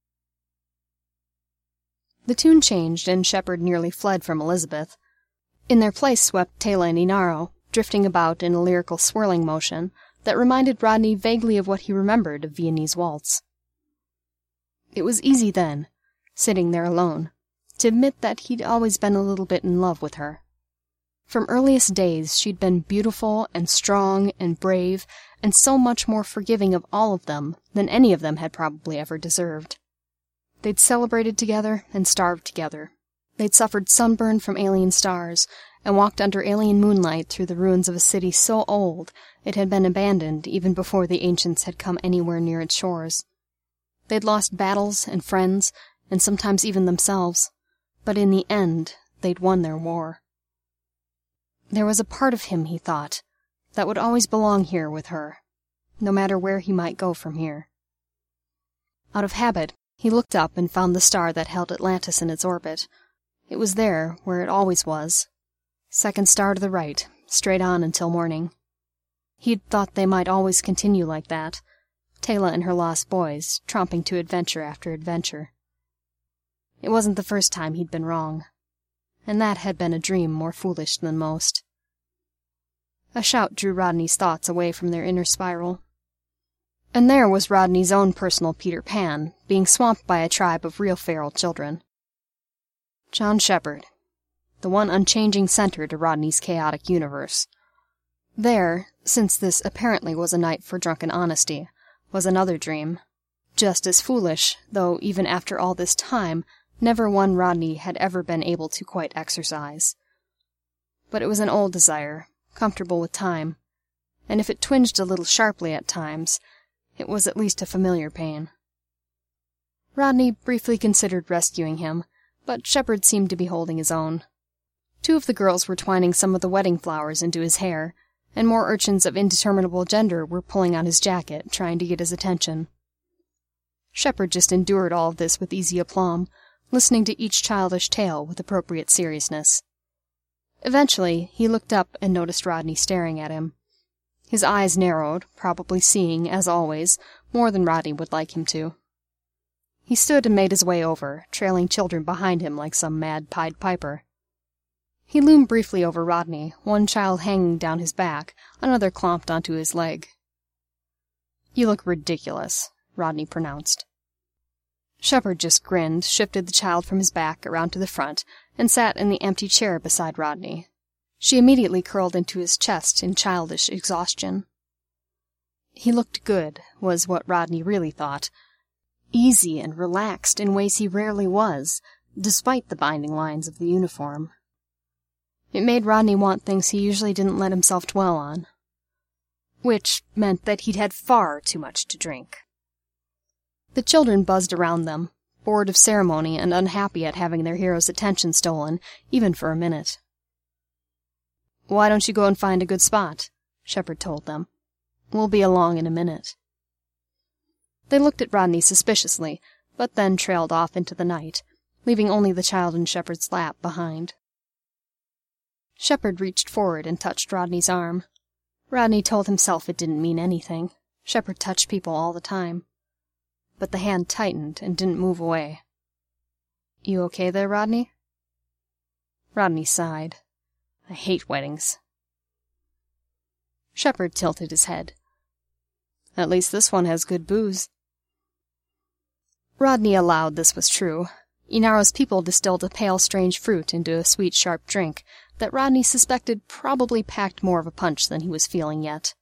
The tune changed, and Shepard nearly fled from Elizabeth. In their place swept Teyla and Inaro, drifting about in a lyrical swirling motion that reminded Rodney vaguely of what he remembered of Viennese waltz. It was easy then, sitting there alone, to admit that he'd always been a little bit in love with her. From earliest days she'd been beautiful and strong and brave, and so much more forgiving of all of them than any of them had probably ever deserved. They'd celebrated together and starved together. They'd suffered sunburn from alien stars, and walked under alien moonlight through the ruins of a city so old it had been abandoned even before the ancients had come anywhere near its shores. They'd lost battles and friends, and sometimes even themselves, but in the end they'd won their war. There was a part of him, he thought, that would always belong here with her, no matter where he might go from here. Out of habit, he looked up and found the star that held Atlantis in its orbit. It was there, where it always was. Second star to the right, straight on until morning. He'd thought they might always continue like that, Teyla and her lost boys, tromping to adventure after adventure. It wasn't the first time he'd been wrong, and that had been a dream more foolish than most. A shout drew Rodney's thoughts away from their inner spiral. And there was Rodney's own personal Peter Pan, being swamped by a tribe of real feral children. John Shepherd, the one unchanging center to Rodney's chaotic universe. There, since this apparently was a night for drunken honesty, was another dream. Just as foolish, though even after all this time, never one Rodney had ever been able to quite exercise. But it was an old desire, comfortable with time, and if it twinged a little sharply at times, it was at least a familiar pain. Rodney briefly considered rescuing him, but Shepherd seemed to be holding his own. 2 of the girls were twining some of the wedding flowers into his hair, and more urchins of indeterminable gender were pulling on his jacket, trying to get his attention. Shepherd just endured all of this with easy aplomb, listening to each childish tale with appropriate seriousness. Eventually, he looked up and noticed Rodney staring at him. His eyes narrowed, probably seeing, as always, more than Rodney would like him to. He stood and made his way over, trailing children behind him like some mad Pied Piper. He loomed briefly over Rodney, one child hanging down his back, another clomped onto his leg. "You look ridiculous," Rodney pronounced. Shepherd just grinned, shifted the child from his back around to the front, and sat in the empty chair beside Rodney. She immediately curled into his chest in childish exhaustion. He looked good, was what Rodney really thought. Easy and relaxed in ways he rarely was, despite the binding lines of the uniform. It made Rodney want things he usually didn't let himself dwell on. Which meant that he'd had far too much to drink. The children buzzed around them, bored of ceremony and unhappy at having their hero's attention stolen, even for a minute. "Why don't you go and find a good spot?" Shepherd told them. "We'll be along in a minute." They looked at Rodney suspiciously, but then trailed off into the night, leaving only the child in Shepherd's lap behind. Shepherd reached forward and touched Rodney's arm. Rodney told himself it didn't mean anything. Shepherd touched people all the time. But the hand tightened and didn't move away. "You okay there, Rodney?" Rodney sighed. "I hate weddings." Shepherd tilted his head. "At least this one has good booze." Rodney allowed this was true. Inaro's people distilled a pale, strange fruit into a sweet, sharp drink that Rodney suspected probably packed more of a punch than he was feeling yet.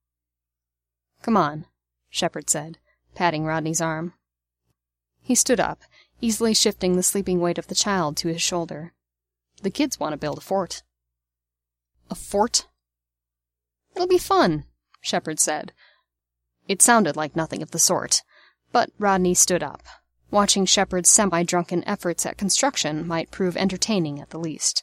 "Come on," Shepherd said, patting Rodney's arm. He stood up, easily shifting the sleeping weight of the child to his shoulder. "The kids want to build a fort." "A fort?" "It'll be fun," Shepherd said. It sounded like nothing of the sort, but Rodney stood up. Watching Shepherd's semi-drunken efforts at construction might prove entertaining at the least.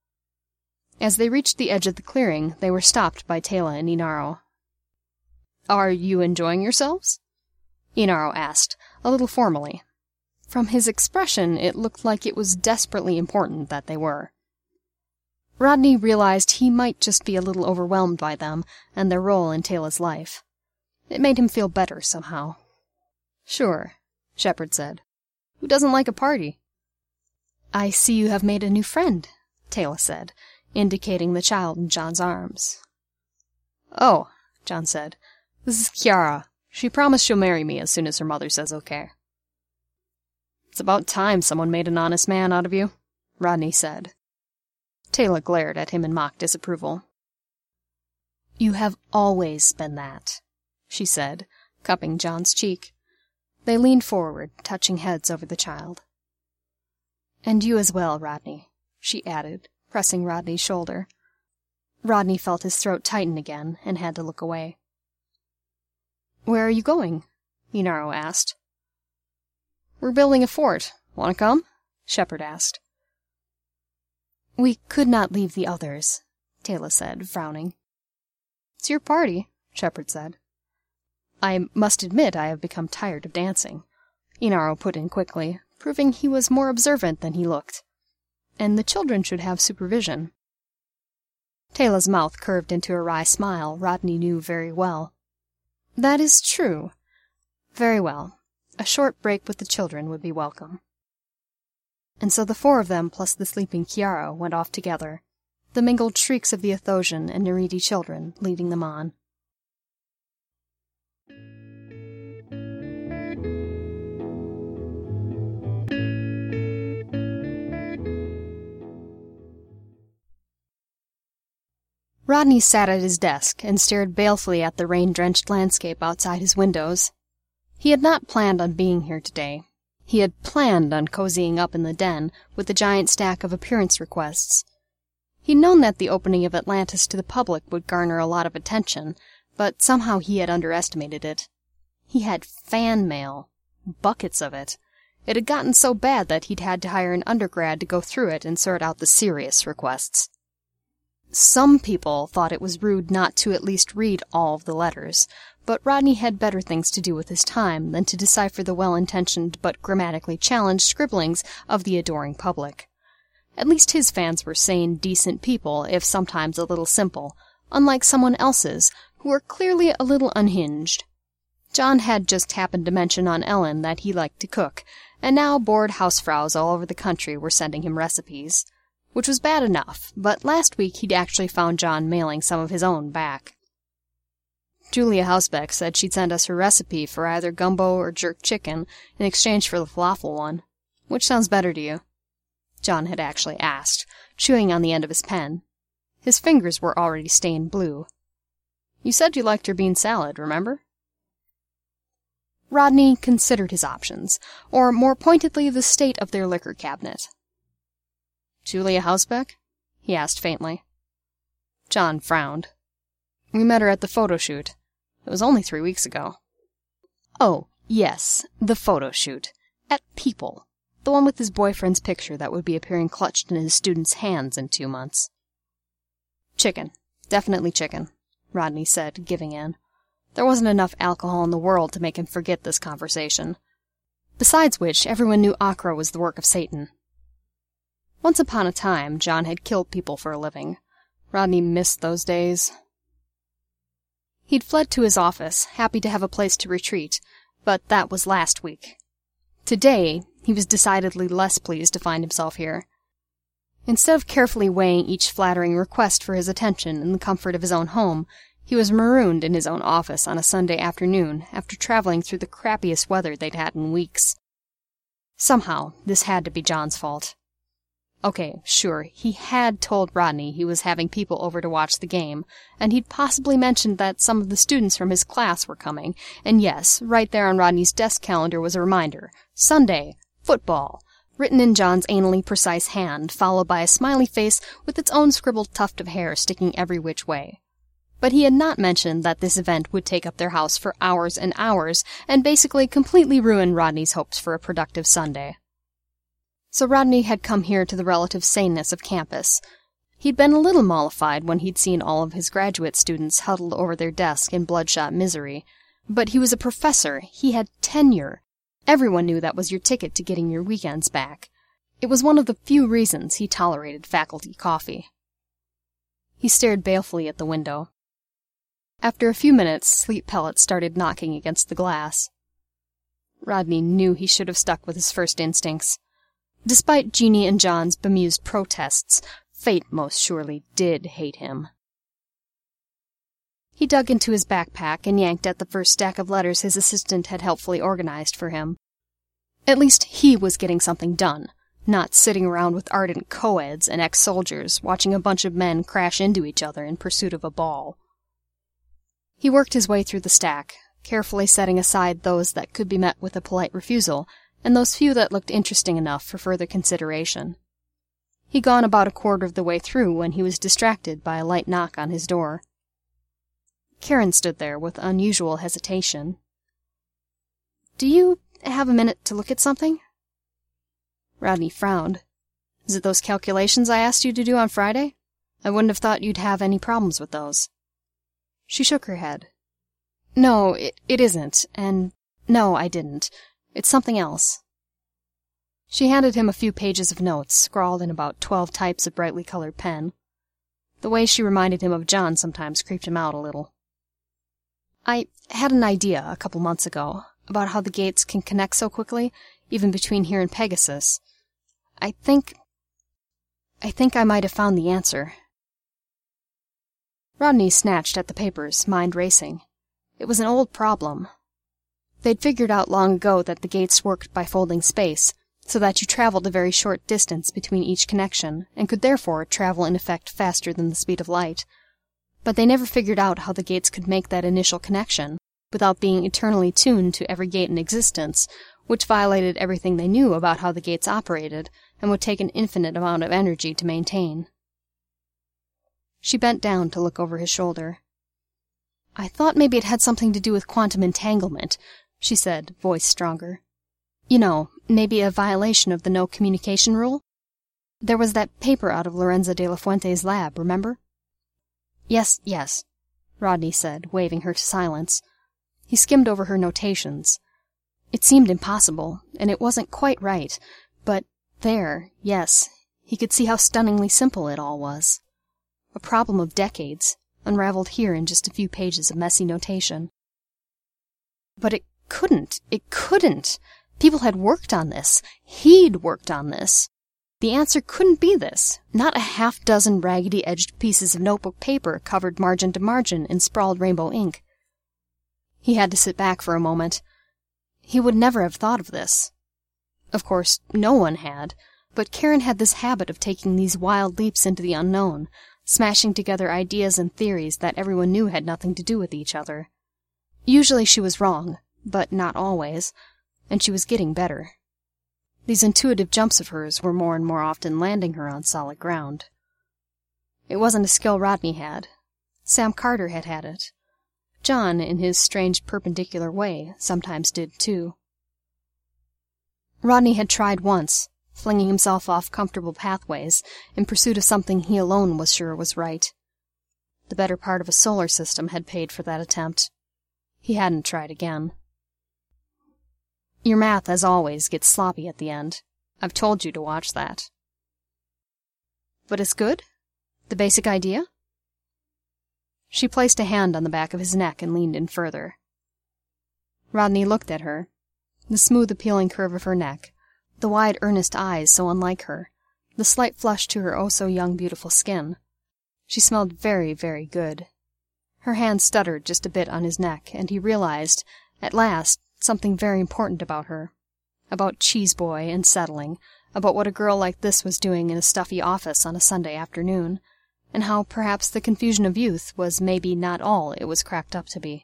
As they reached the edge of the clearing, they were stopped by Tayla and Inaro. "Are you enjoying yourselves?" Inaro asked, a little formally. From his expression, it looked like it was desperately important that they were. Rodney realized he might just be a little overwhelmed by them and their role in Tayla's life. It made him feel better somehow. "Sure," Shepherd said. "Who doesn't like a party?" "I see you have made a new friend," Tayla said, indicating the child in John's arms. "Oh," John said. "This is Kiara. She promised she'll marry me as soon as her mother says okay." "It's about time someone made an honest man out of you," Rodney said. Tayla glared at him in mock disapproval. "You have always been that," she said, cupping John's cheek. They leaned forward, touching heads over the child. "And you as well, Rodney," she added, pressing Rodney's shoulder. Rodney felt his throat tighten again and had to look away. "Where are you going?" Inaro asked. "We're building a fort. Want to come?" Shepherd asked. "We could not leave the others," Tayla said, frowning. "It's your party," Shepherd said. "I must admit I have become tired of dancing," Inaro put in quickly, proving he was more observant than he looked. "And the children should have supervision." Tayla's mouth curved into a wry smile Rodney knew very well. "That is true. Very well. A short break with the children would be welcome." And so the 4 of them plus the sleeping Kiara went off together, the mingled shrieks of the Athosian and Neridi children leading them on. Rodney sat at his desk and stared balefully at the rain-drenched landscape outside his windows. He had not planned on being here today. He had planned on cozying up in the den with the giant stack of appearance requests. He'd known that the opening of Atlantis to the public would garner a lot of attention, but somehow he had underestimated it. He had fan mail. Buckets of it. It had gotten so bad that he'd had to hire an undergrad to go through it and sort out the serious requests. Some people thought it was rude not to at least read all of the letters, but Rodney had better things to do with his time than to decipher the well-intentioned but grammatically challenged scribblings of the adoring public. At least his fans were sane, decent people, if sometimes a little simple, unlike someone else's, who were clearly a little unhinged. John had just happened to mention on Ellen that he liked to cook, and now bored housefrows all over the country were sending him recipes. Which was bad enough, but last week he'd actually found John mailing some of his own back. Julia Hausbeck said she'd send us her recipe for either gumbo or jerk chicken in exchange for the falafel one. Which sounds better to you? John had actually asked, chewing on the end of his pen. His fingers were already stained blue. You said you liked your bean salad, remember? Rodney considered his options, or more pointedly the state of their liquor cabinet. Julia Hausbeck? He asked faintly. John frowned. We met her at the photo shoot. It was only 3 weeks ago. Oh, yes, the photo shoot. At People. The one with his boyfriend's picture that would be appearing clutched in his students' hands in 2 months. Chicken. Definitely chicken, Rodney said, giving in. There wasn't enough alcohol in the world to make him forget this conversation. Besides which, everyone knew Acre was the work of Satan. Once upon a time, John had killed people for a living. Rodney missed those days. He'd fled to his office, happy to have a place to retreat, but that was last week. Today, he was decidedly less pleased to find himself here. Instead of carefully weighing each flattering request for his attention in the comfort of his own home, he was marooned in his own office on a Sunday afternoon after traveling through the crappiest weather they'd had in weeks. Somehow, this had to be John's fault. Okay, sure, he had told Rodney he was having people over to watch the game, and he'd possibly mentioned that some of the students from his class were coming, and yes, right there on Rodney's desk calendar was a reminder. Sunday, football, written in John's anally precise hand, followed by a smiley face with its own scribbled tuft of hair sticking every which way. But he had not mentioned that this event would take up their house for hours and hours, and basically completely ruin Rodney's hopes for a productive Sunday. So Rodney had come here to the relative saneness of campus. He'd been a little mollified when he'd seen all of his graduate students huddled over their desk in bloodshot misery. But he was a professor. He had tenure. Everyone knew that was your ticket to getting your weekends back. It was one of the few reasons he tolerated faculty coffee. He stared balefully at the window. After a few minutes, sleep pellets started knocking against the glass. Rodney knew he should have stuck with his first instincts. Despite Jeannie and John's bemused protests, fate most surely did hate him. He dug into his backpack and yanked at the first stack of letters his assistant had helpfully organized for him. At least he was getting something done, not sitting around with ardent co-eds and ex-soldiers watching a bunch of men crash into each other in pursuit of a ball. He worked his way through the stack, carefully setting aside those that could be met with a polite refusal, and those few that looked interesting enough for further consideration. He'd gone about a quarter of the way through when he was distracted by a light knock on his door. Karen stood there with unusual hesitation. "Do you have a minute to look at something?" Rodney frowned. "Is it those calculations I asked you to do on Friday? I wouldn't have thought you'd have any problems with those." She shook her head. "No, it isn't, and no, I didn't. It's something else." She handed him a few pages of notes, scrawled in about 12 types of brightly colored pen. The way she reminded him of John sometimes creeped him out a little. "I had an idea a couple months ago about how the gates can connect so quickly, even between here and Pegasus. I think I might have found the answer." Rodney snatched at the papers, mind racing. It was an old problem. They'd figured out long ago that the gates worked by folding space, so that you traveled a very short distance between each connection, and could therefore travel in effect faster than the speed of light. But they never figured out how the gates could make that initial connection, without being eternally tuned to every gate in existence, which violated everything they knew about how the gates operated, and would take an infinite amount of energy to maintain. She bent down to look over his shoulder. "I thought maybe it had something to do with quantum entanglement," she said, voice stronger. "You know, maybe a violation of the no communication rule? There was that paper out of Lorenzo de la Fuente's lab, remember?" Yes, Rodney said, waving her to silence. He skimmed over her notations. It seemed impossible, and it wasn't quite right, but there, yes, he could see how stunningly simple it all was. A problem of decades, unraveled here in just a few pages of messy notation. But it couldn't. People had worked on this. He'd worked on this. The answer couldn't be this. Not a half-dozen raggedy-edged pieces of notebook paper covered margin to margin in sprawled rainbow ink. He had to sit back for a moment. He would never have thought of this. Of course, no one had, but Karen had this habit of taking these wild leaps into the unknown, smashing together ideas and theories that everyone knew had nothing to do with each other. Usually she was wrong, but not always, and she was getting better. These intuitive jumps of hers were more and more often landing her on solid ground. It wasn't a skill Rodney had. Sam Carter had had it. John, in his strange perpendicular way, sometimes did too. Rodney had tried once, flinging himself off comfortable pathways in pursuit of something he alone was sure was right. The better part of a solar system had paid for that attempt. He hadn't tried again. Your math, as always, gets sloppy at the end. I've told you to watch that. But it's good? The basic idea? She placed a hand on the back of his neck and leaned in further. Rodney looked at her. The smooth, appealing curve of her neck, the wide, earnest eyes so unlike her, the slight flush to her oh-so-young, beautiful skin. She smelled very, very good. Her hand stuttered just a bit on his neck, and he realized, at last, something very important about her. About Cheese Boy and settling, about what a girl like this was doing in a stuffy office on a Sunday afternoon, and how perhaps the confusion of youth was maybe not all it was cracked up to be.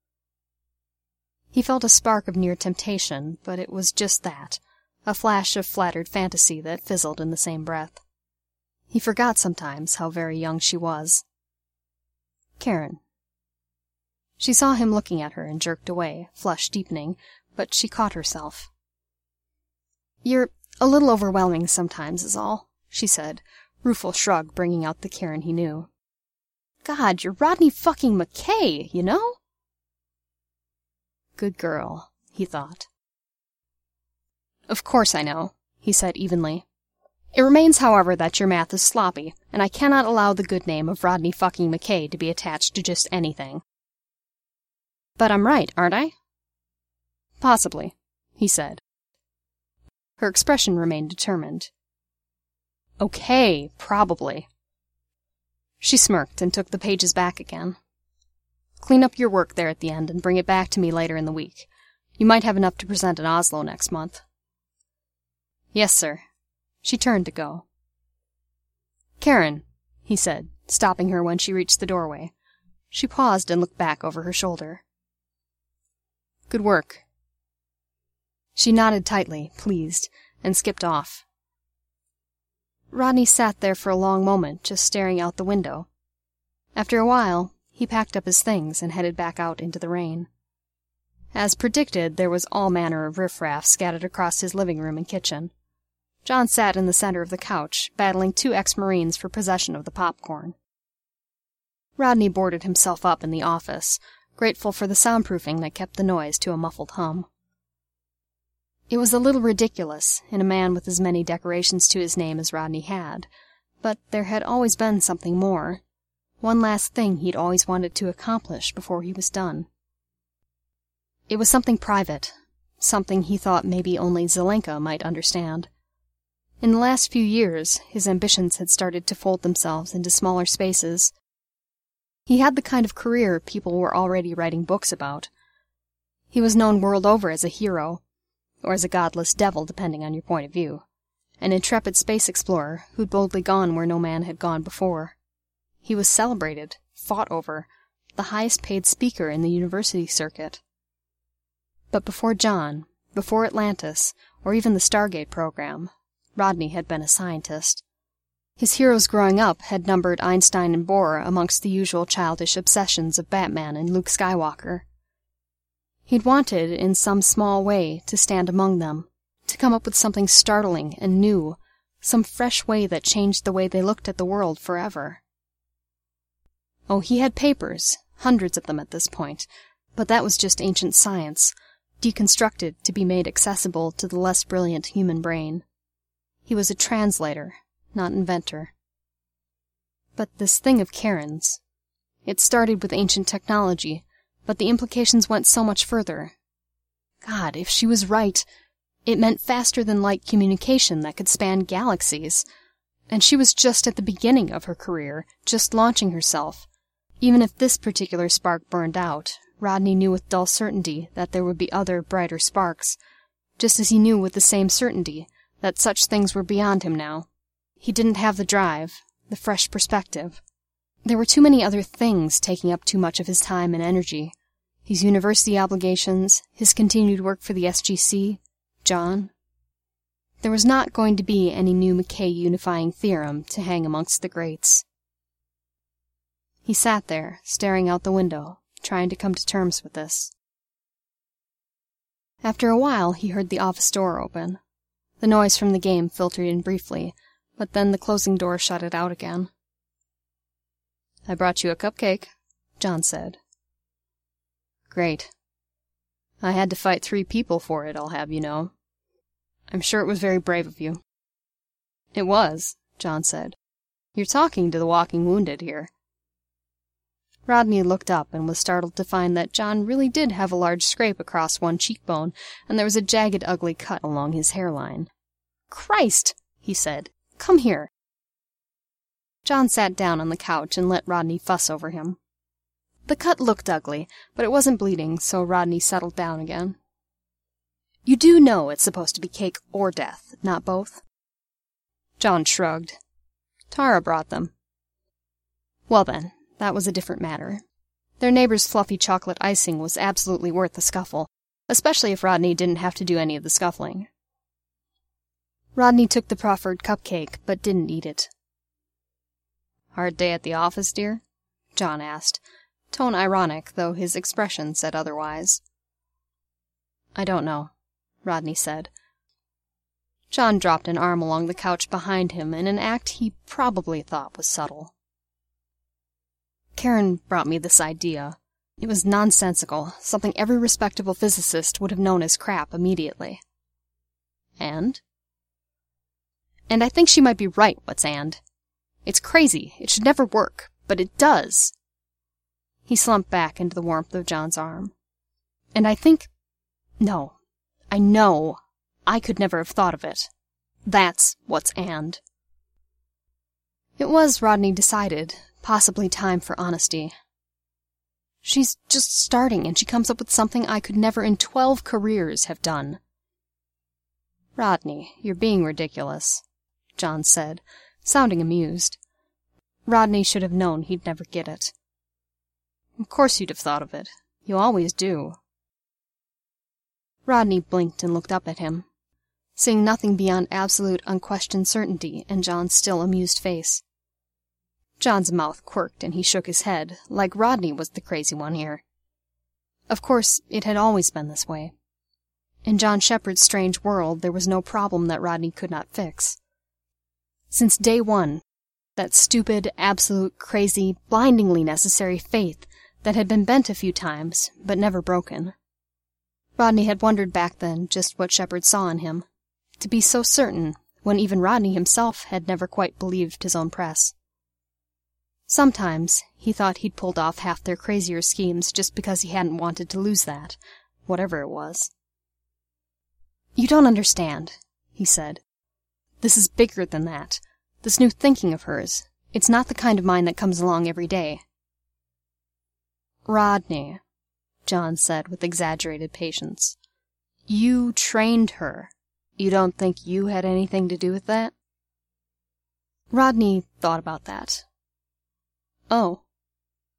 He felt a spark of near temptation, but it was just that, a flash of flattered fantasy that fizzled in the same breath. He forgot sometimes how very young she was. Karen. She saw him looking at her and jerked away, flush deepening, but she caught herself. "You're a little overwhelming sometimes, is all," she said, rueful shrug bringing out the Karen he knew. "God, you're Rodney fucking McKay, you know?" Good girl, he thought. "Of course I know," he said evenly. "It remains, however, that your math is sloppy, and I cannot allow the good name of Rodney fucking McKay to be attached to just anything." "But I'm right, aren't I?" "Possibly," he said. Her expression remained determined. "Okay, probably." She smirked and took the pages back again. "Clean up your work there at the end and bring it back to me later in the week. You might have enough to present in Oslo next month." "Yes, sir." She turned to go. "Karen," he said, stopping her when she reached the doorway. She paused and looked back over her shoulder. "Good work." She nodded tightly, pleased, and skipped off. Rodney sat there for a long moment, just staring out the window. After a while, he packed up his things and headed back out into the rain. As predicted, there was all manner of riffraff scattered across his living room and kitchen. John sat in the center of the couch, battling 2 ex-Marines for possession of the popcorn. Rodney boarded himself up in the office, grateful for the soundproofing that kept the noise to a muffled hum. It was a little ridiculous, in a man with as many decorations to his name as Rodney had, but there had always been something more, one last thing he'd always wanted to accomplish before he was done. It was something private, something he thought maybe only Zelenka might understand. In the last few years, his ambitions had started to fold themselves into smaller spaces. He had the kind of career people were already writing books about. He was known world over as a hero, or as a godless devil, depending on your point of view, an intrepid space explorer who'd boldly gone where no man had gone before. He was celebrated, fought over, the highest-paid speaker in the university circuit. But before John, before Atlantis, or even the Stargate program, Rodney had been a scientist. His heroes growing up had numbered Einstein and Bohr amongst the usual childish obsessions of Batman and Luke Skywalker. He'd wanted, in some small way, to stand among them, to come up with something startling and new, some fresh way that changed the way they looked at the world forever. Oh, he had papers, hundreds of them at this point, but that was just ancient science, deconstructed to be made accessible to the less brilliant human brain. He was a translator, not inventor. But this thing of Karen's, it started with ancient technology, but the implications went so much further. God, if she was right, it meant faster-than-light communication that could span galaxies. And she was just at the beginning of her career, just launching herself. Even if this particular spark burned out, Rodney knew with dull certainty that there would be other, brighter sparks, just as he knew with the same certainty that such things were beyond him now. He didn't have the drive, the fresh perspective. There were too many other things taking up too much of his time and energy. His university obligations, his continued work for the SGC, John. There was not going to be any new McKay unifying theorem to hang amongst the greats. He sat there, staring out the window, trying to come to terms with this. After a while, he heard the office door open. The noise from the game filtered in briefly, but then the closing door shut it out again. "I brought you a cupcake," John said. "Great. I had to fight 3 people for it, I'll have you know. I'm sure it was very brave of you." "It was," John said. "You're talking to the walking wounded here." Rodney looked up and was startled to find that John really did have a large scrape across one cheekbone, and there was a jagged, ugly cut along his hairline. "Christ!" he said. "Come here." John sat down on the couch and let Rodney fuss over him. The cut looked ugly, but it wasn't bleeding, so Rodney settled down again. "You do know it's supposed to be cake or death, not both?" John shrugged. "Tara brought them." Well then, that was a different matter. Their neighbor's fluffy chocolate icing was absolutely worth the scuffle, especially if Rodney didn't have to do any of the scuffling. Rodney took the proffered cupcake, but didn't eat it. "Hard day at the office, dear?" John asked, tone ironic, though his expression said otherwise. "I don't know," Rodney said. John dropped an arm along the couch behind him in an act he probably thought was subtle. "Karen brought me this idea. It was nonsensical, something every respectable physicist would have known as crap immediately." "And?" "And I think she might be right, what's and. It's crazy, it should never work, but it does." He slumped back into the warmth of John's arm. "And I think... No, I know I could never have thought of it. That's what's and." It was, Rodney decided, possibly time for honesty. "She's just starting, and she comes up with something I could never in 12 careers have done." "Rodney, you're being ridiculous," John said, sounding amused. Rodney should have known he'd never get it. "Of course you'd have thought of it. You always do." Rodney blinked and looked up at him, seeing nothing beyond absolute, unquestioned certainty in John's still amused face. John's mouth quirked and he shook his head, like Rodney was the crazy one here. Of course, it had always been this way. In John Shepard's strange world, there was no problem that Rodney could not fix. Since day one, that stupid, absolute, crazy, blindingly necessary faith that had been bent a few times, but never broken. Rodney had wondered back then just what Shepard saw in him, to be so certain, when even Rodney himself had never quite believed his own press. Sometimes he thought he'd pulled off half their crazier schemes just because he hadn't wanted to lose that, whatever it was. "You don't understand," he said. "This is bigger than that. This new thinking of hers, it's not the kind of mind that comes along every day." "Rodney," John said with exaggerated patience, "you trained her. You don't think you had anything to do with that?" Rodney thought about that. "Oh."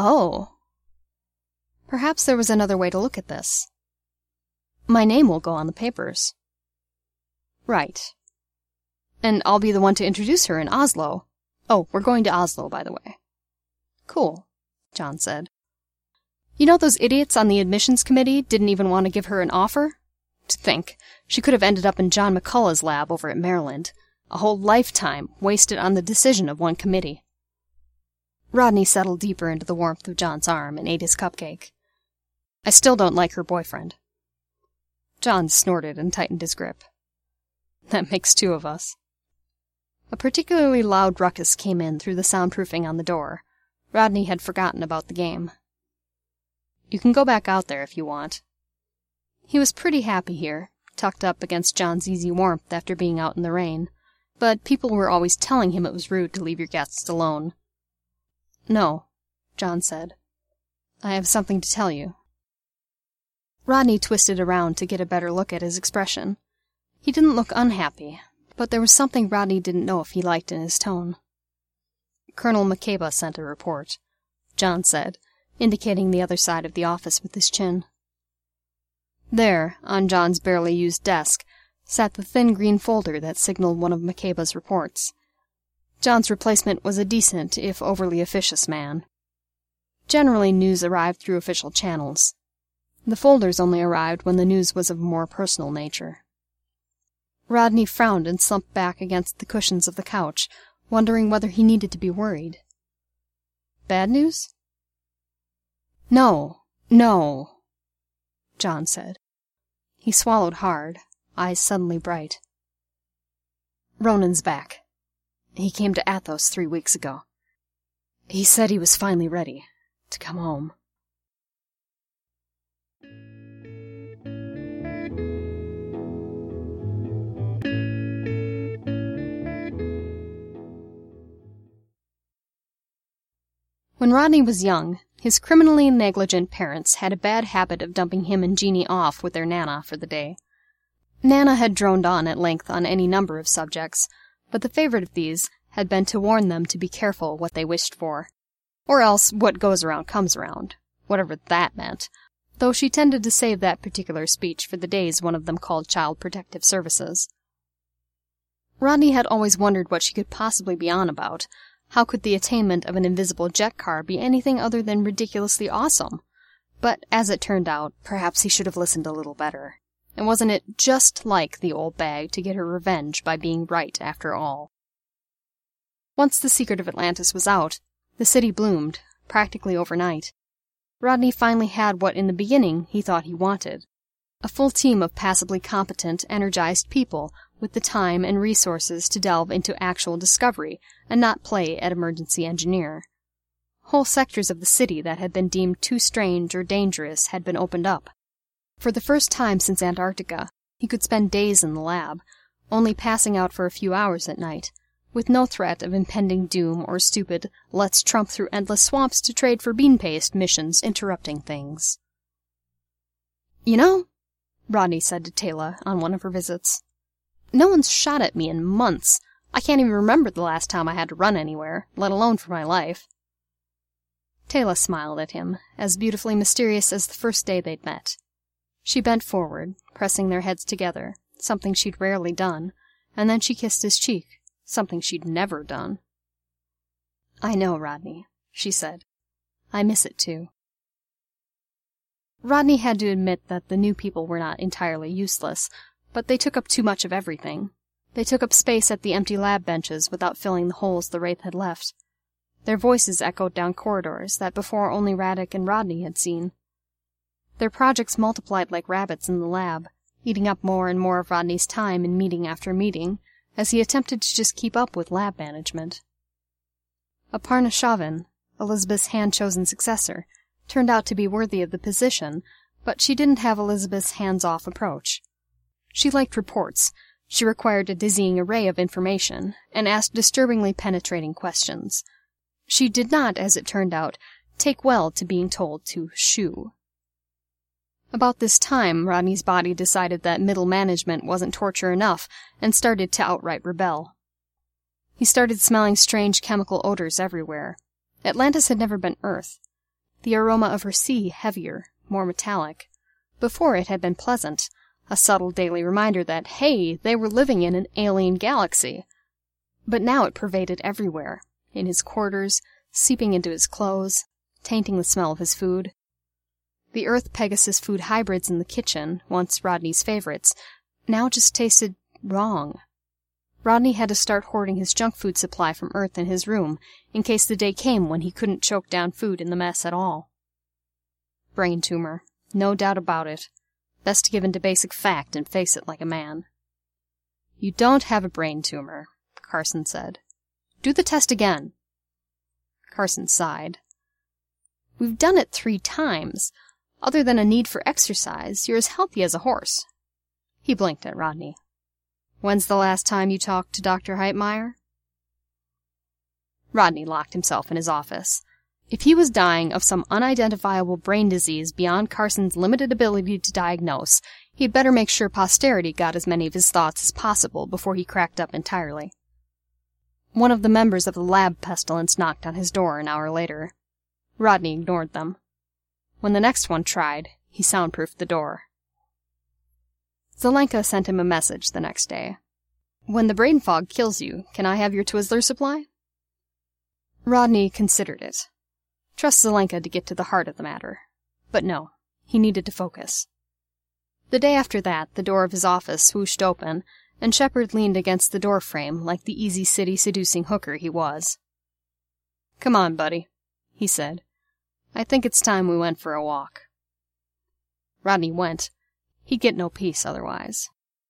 Oh. Perhaps there was another way to look at this. My name will go on the papers. Right. And I'll be the one to introduce her in Oslo. Oh, we're going to Oslo, by the way. Cool, John said. You know those idiots on the admissions committee didn't even want to give her an offer? To think, she could have ended up in John McCullough's lab over at Maryland. A whole lifetime wasted on the decision of one committee. Rodney settled deeper into the warmth of John's arm and ate his cupcake. I still don't like her boyfriend. John snorted and tightened his grip. That makes two of us. A particularly loud ruckus came in through the soundproofing on the door. Rodney had forgotten about the game. You can go back out there if you want. He was pretty happy here, tucked up against John's easy warmth after being out in the rain, but people were always telling him it was rude to leave your guests alone. No, John said. I have something to tell you. Rodney twisted around to get a better look at his expression. He didn't look unhappy, but there was something Rodney didn't know if he liked in his tone. Colonel McCabe sent a report, John said, indicating the other side of the office with his chin. There, on John's barely used desk, sat the thin green folder that signaled one of McCabe's reports. John's replacement was a decent, if overly officious man. Generally, news arrived through official channels. The folders only arrived when the news was of a more personal nature. Rodney frowned and slumped back against the cushions of the couch, wondering whether he needed to be worried. Bad news? No, John said. He swallowed hard, eyes suddenly bright. Ronan's back. He came to Athos 3 weeks ago. He said he was finally ready to come home. When Rodney was young, his criminally negligent parents had a bad habit of dumping him and Jeannie off with their Nana for the day. Nana had droned on at length on any number of subjects, but the favorite of these had been to warn them to be careful what they wished for. Or else what goes around comes around, whatever that meant, though she tended to save that particular speech for the days one of them called Child Protective Services. Rodney had always wondered what she could possibly be on about. How could the attainment of an invisible jet car be anything other than ridiculously awesome? But, as it turned out, perhaps he should have listened a little better. And wasn't it just like the old bag to get her revenge by being right after all? Once the secret of Atlantis was out, the city bloomed, practically overnight. Rodney finally had what in the beginning he thought he wanted. A full team of passably competent, energized people with the time and resources to delve into actual discovery and not play at emergency engineer. Whole sectors of the city that had been deemed too strange or dangerous had been opened up. For the first time since Antarctica, he could spend days in the lab, only passing out for a few hours at night, with no threat of impending doom or stupid let's trump through endless swamps to trade for bean paste missions interrupting things. You know, Rodney said to Taylor on one of her visits, no one's shot at me in months. I can't even remember the last time I had to run anywhere, let alone for my life. Taylor smiled at him, as beautifully mysterious as the first day they'd met. She bent forward, pressing their heads together, something she'd rarely done, and then she kissed his cheek, something she'd never done. I know, Rodney, she said. I miss it, too. Rodney had to admit that the new people were not entirely useless, but they took up too much of everything. They took up space at the empty lab benches without filling the holes the Wraith had left. Their voices echoed down corridors that before only Radek and Rodney had seen. Their projects multiplied like rabbits in the lab, eating up more and more of Rodney's time in meeting after meeting, as he attempted to just keep up with lab management. Aparna Chauvin, Elizabeth's hand-chosen successor, turned out to be worthy of the position, but she didn't have Elizabeth's hands-off approach. She liked reports. She required a dizzying array of information, and asked disturbingly penetrating questions. She did not, as it turned out, take well to being told to shoo. About this time, Rodney's body decided that middle management wasn't torture enough, and started to outright rebel. He started smelling strange chemical odors everywhere. Atlantis had never been Earth. the aroma of her sea heavier, more metallic. Before it had been pleasant, a subtle daily reminder that, hey, they were living in an alien galaxy. But now it pervaded everywhere, in his quarters, seeping into his clothes, tainting the smell of his food. The Earth-Pegasus food hybrids in the kitchen, once Rodney's favorites, now just tasted wrong. Rodney had to start hoarding his junk food supply from Earth in his room, in case the day came when he couldn't choke down food in the mess at all. Brain tumor. No doubt about it. Best to give in to basic fact and face it like a man. You don't have a brain tumor, Carson said. Do the test again. Carson sighed. We've done it 3 times. Other than a need for exercise, you're as healthy as a horse. He blinked at Rodney. When's the last time you talked to Dr. Heitmeyer? Rodney locked himself in his office. If he was dying of some unidentifiable brain disease beyond Carson's limited ability to diagnose, he'd better make sure posterity got as many of his thoughts as possible before he cracked up entirely. One of the members of the lab pestilence knocked on his door an hour later. Rodney ignored them. When the next one tried, he soundproofed the door. Zelenka sent him a message the next day. When the brain fog kills you, can I have your Twizzler supply? Rodney considered it. Trust Zelenka to get to the heart of the matter. But no, he needed to focus. The day after that, the door of his office swooshed open, and Shepard leaned against the doorframe like the easy city seducing hooker he was. Come on, buddy, he said. I think it's time we went for a walk. Rodney went. He'd get no peace otherwise.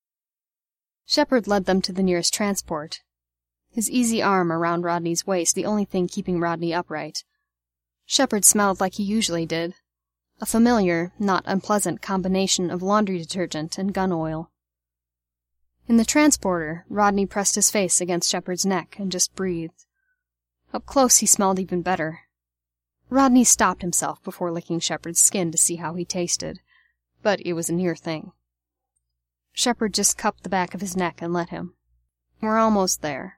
Shepard led them to the nearest transport, his easy arm around Rodney's waist the only thing keeping Rodney upright. Shepard smelled like he usually did, a familiar, not unpleasant combination of laundry detergent and gun oil. In the transporter, Rodney pressed his face against Shepard's neck and just breathed. Up close he smelled even better. Rodney stopped himself before licking Shepard's skin to see how he tasted, but it was a near thing. Shepard just cupped the back of his neck and let him. We're almost there.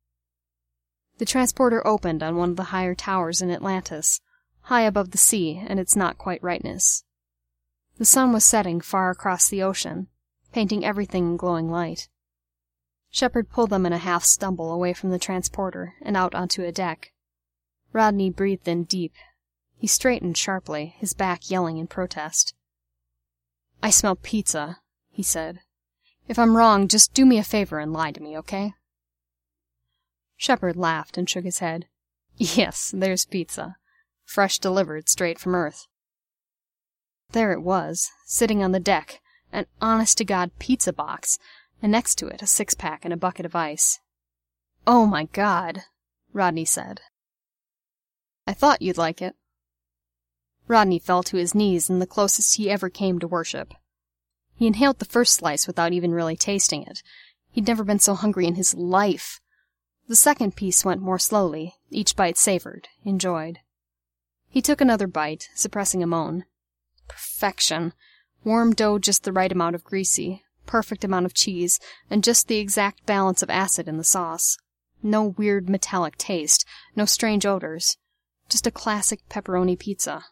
The transporter opened on one of the higher towers in Atlantis, high above the sea and its not-quite-rightness. The sun was setting far across the ocean, painting everything in glowing light. Shepard pulled them in a half-stumble away from the transporter and out onto a deck. Rodney breathed in deep. He straightened sharply, his back yelling in protest. I smell pizza, he said. If I'm wrong, just do me a favor and lie to me, okay? Shepard laughed and shook his head. Yes, there's pizza. Fresh delivered straight from Earth. There it was, sitting on the deck, an honest-to-God pizza box, and next to it a 6-pack and a bucket of ice. Oh my God, Rodney said. I thought you'd like it. Rodney fell to his knees in the closest he ever came to worship. He inhaled the first slice without even really tasting it. He'd never been so hungry in his life. The second piece went more slowly, each bite savored, enjoyed. He took another bite, suppressing a moan. Perfection. Warm dough just the right amount of greasy, perfect amount of cheese, and just the exact balance of acid in the sauce. No weird metallic taste, no strange odors. Just a classic pepperoni pizza.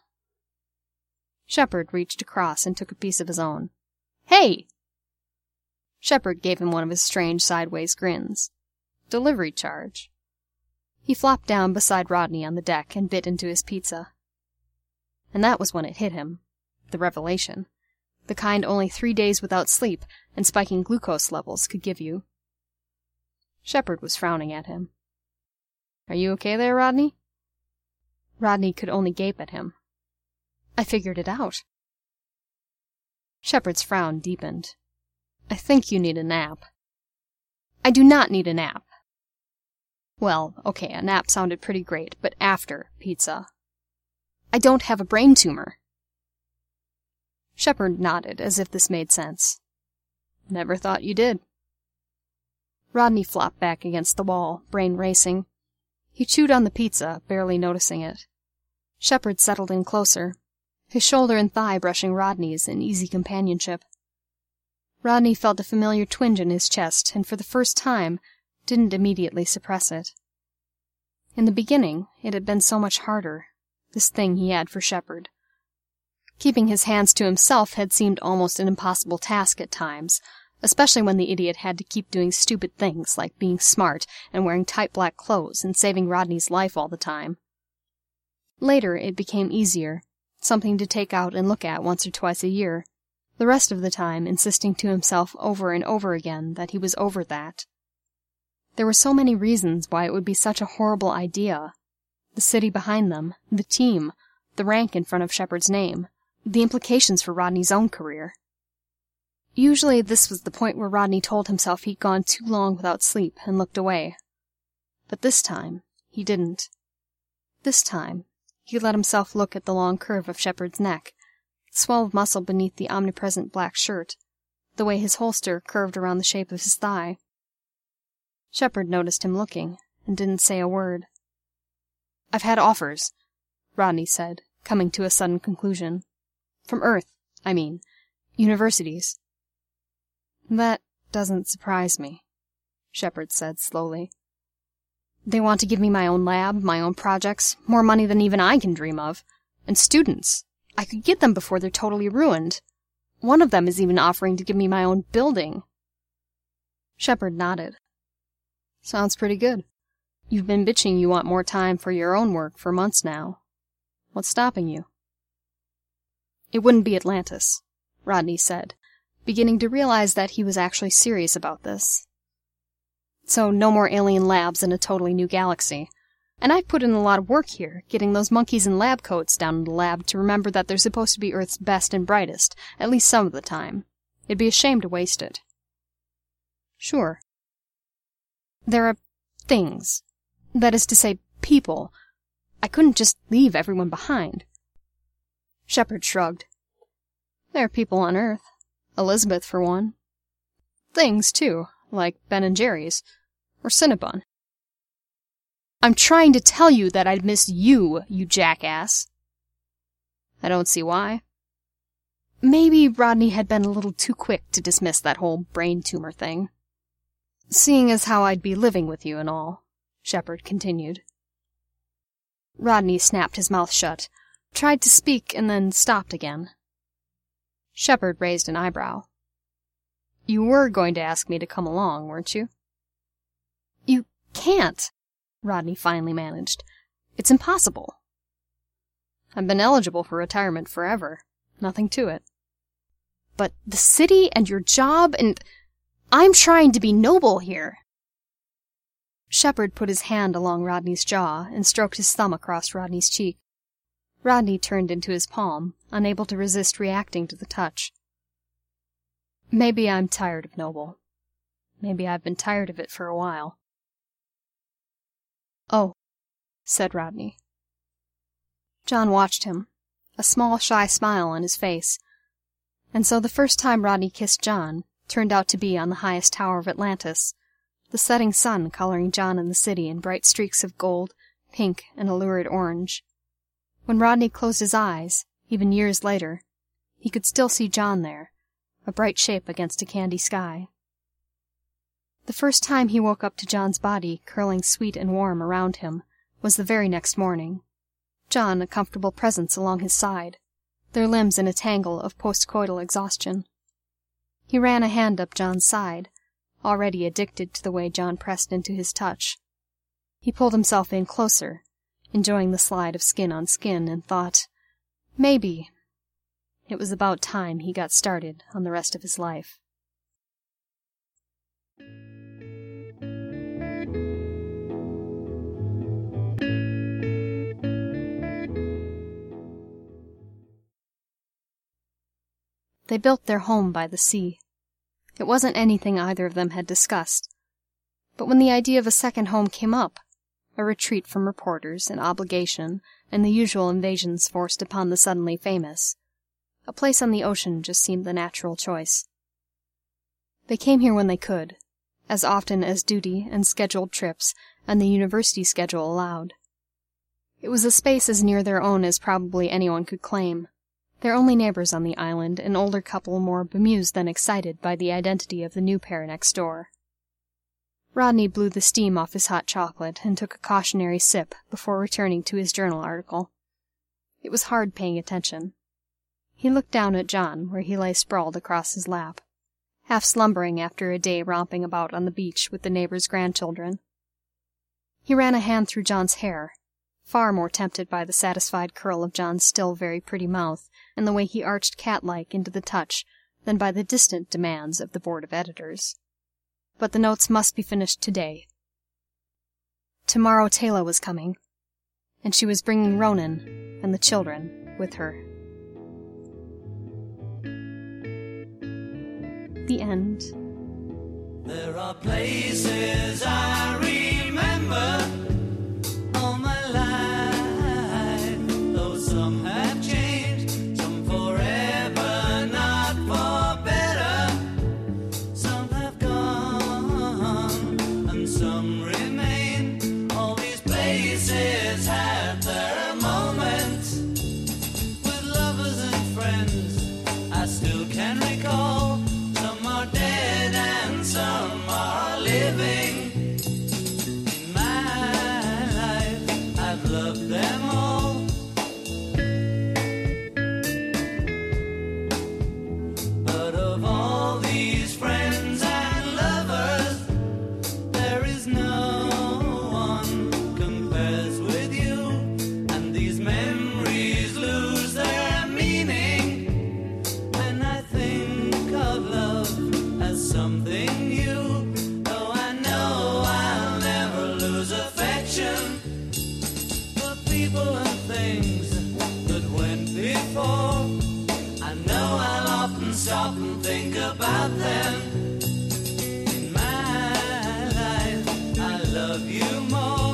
Shepard reached across and took a piece of his own. Hey! Shepard gave him one of his strange sideways grins. Delivery charge. He flopped down beside Rodney on the deck and bit into his pizza. And that was when it hit him. The revelation. The kind only 3 days without sleep and spiking glucose levels could give you. Shepard was frowning at him. Are you okay there, Rodney? Rodney could only gape at him. I figured it out. Shepard's frown deepened. I think you need a nap. I do not need a nap. Well, okay, a nap sounded pretty great, but after pizza. I don't have a brain tumor. Shepard nodded, as if this made sense. Never thought you did. Rodney flopped back against the wall, brain racing. He chewed on the pizza, barely noticing it. Shepard settled in closer, his shoulder and thigh brushing Rodney's in easy companionship. Rodney felt a familiar twinge in his chest, and for the first time, didn't immediately suppress it. In the beginning, it had been so much harder, this thing he had for Shepard. Keeping his hands to himself had seemed almost an impossible task at times, especially when the idiot had to keep doing stupid things like being smart and wearing tight black clothes and saving Rodney's life all the time. Later it became easier, something to take out and look at once or twice a year, the rest of the time insisting to himself over and over again that he was over that. There were so many reasons why it would be such a horrible idea. The city behind them, the team, the rank in front of Shepard's name, the implications for Rodney's own career. Usually this was the point where Rodney told himself he'd gone too long without sleep and looked away. But this time, he didn't. This time, he let himself look at the long curve of Shepard's neck, the swell of muscle beneath the omnipresent black shirt, the way his holster curved around the shape of his thigh. Shepard noticed him looking, and didn't say a word. "I've had offers," Rodney said, coming to a sudden conclusion. "From Earth, I mean. Universities." "That doesn't surprise me," Shepard said slowly. "They want to give me my own lab, my own projects, more money than even I can dream of. And students. I could get them before they're totally ruined. One of them is even offering to give me my own building." Shepard nodded. "Sounds pretty good. You've been bitching you want more time for your own work for months now. What's stopping you?" "It wouldn't be Atlantis," Rodney said, beginning to realize that he was actually serious about this. "So no more alien labs in a totally new galaxy. And I've put in a lot of work here, getting those monkeys in lab coats down in the lab to remember that they're supposed to be Earth's best and brightest, at least some of the time. It'd be a shame to waste it." "Sure. There are things. That is to say, people. I couldn't just leave everyone behind." Shepard shrugged. "There are people on Earth. Elizabeth, for one. Things, too, like Ben and Jerry's. Or Cinnabon." "I'm trying to tell you that I'd miss you, you jackass." "I don't see why." Maybe Rodney had been a little too quick to dismiss that whole brain tumor thing. "Seeing as how I'd be living with you and all," Shepard continued. Rodney snapped his mouth shut, tried to speak, and then stopped again. Shepard raised an eyebrow. "You were going to ask me to come along, weren't you?" "You can't," Rodney finally managed. "It's impossible." "I've been eligible for retirement forever. Nothing to it." "But the city and your job and... I'm trying to be noble here." Shepard put his hand along Rodney's jaw and stroked his thumb across Rodney's cheek. Rodney turned into his palm, unable to resist reacting to the touch. "Maybe I'm tired of noble. Maybe I've been tired of it for a while." "Oh," said Rodney. John watched him, a small, shy smile on his face. And so the first time Rodney kissed John turned out to be on the highest tower of Atlantis, the setting sun coloring John and the city in bright streaks of gold, pink, and a lurid orange. When Rodney closed his eyes, even years later, he could still see John there, a bright shape against a candy sky. The first time he woke up to John's body curling sweet and warm around him was the very next morning. John a comfortable presence along his side, their limbs in a tangle of postcoital exhaustion. He ran a hand up John's side, already addicted to the way John pressed into his touch. He pulled himself in closer, enjoying the slide of skin on skin, and thought, maybe it was about time he got started on the rest of his life. They built their home by the sea. It wasn't anything either of them had discussed. But when the idea of a second home came up, a retreat from reporters and obligation and the usual invasions forced upon the suddenly famous, a place on the ocean just seemed the natural choice. They came here when they could, as often as duty and scheduled trips and the university schedule allowed. It was a space as near their own as probably anyone could claim. Their only neighbors on the island, an older couple more bemused than excited by the identity of the new pair next door. Rodney blew the steam off his hot chocolate and took a cautionary sip before returning to his journal article. It was hard paying attention. He looked down at John, where he lay sprawled across his lap, half slumbering after a day romping about on the beach with the neighbors' grandchildren. He ran a hand through John's hair, far more tempted by the satisfied curl of John's still very pretty mouth and the way he arched cat-like into the touch than by the distant demands of the board of editors. But the notes must be finished today. Tomorrow Taylor was coming, and she was bringing Ronan and the children with her. The end. There are places I remember all my life, though some have changed, some forever, not for better. Some have gone, and some remain. All these places have their moments. With lovers and friends, I still can recall. Some are dead and some are living. In my life, I've loved them all. But of all these friends and lovers, there is no one compares with you. And these memories lose their meaning when I think of love as something new. Though I know I'll never lose affection for people and things that went before. I know I'll often stop and think about them. In my life, I love you more.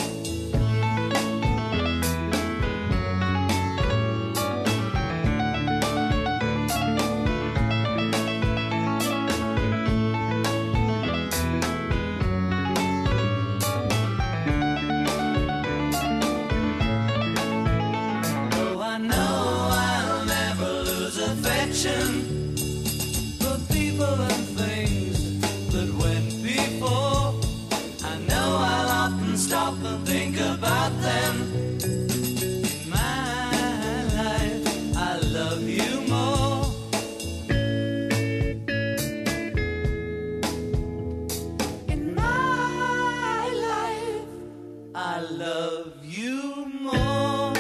Though I know I'll never lose affection for people and things that went before. I know I'll often stop and think about them. In my life, I love you more. In my life, I love you more.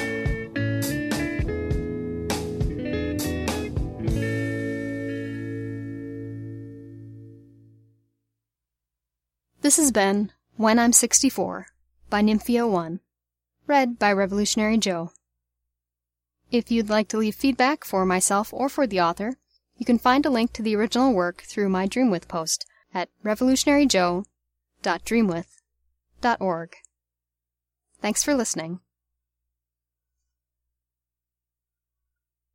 This has been When I'm 64 by Nymphia1, read by Revolutionary Joe. If you'd like to leave feedback for myself or for the author, you can find a link to the original work through my Dreamwith post at revolutionaryjoe.dreamwith.org. Thanks for listening.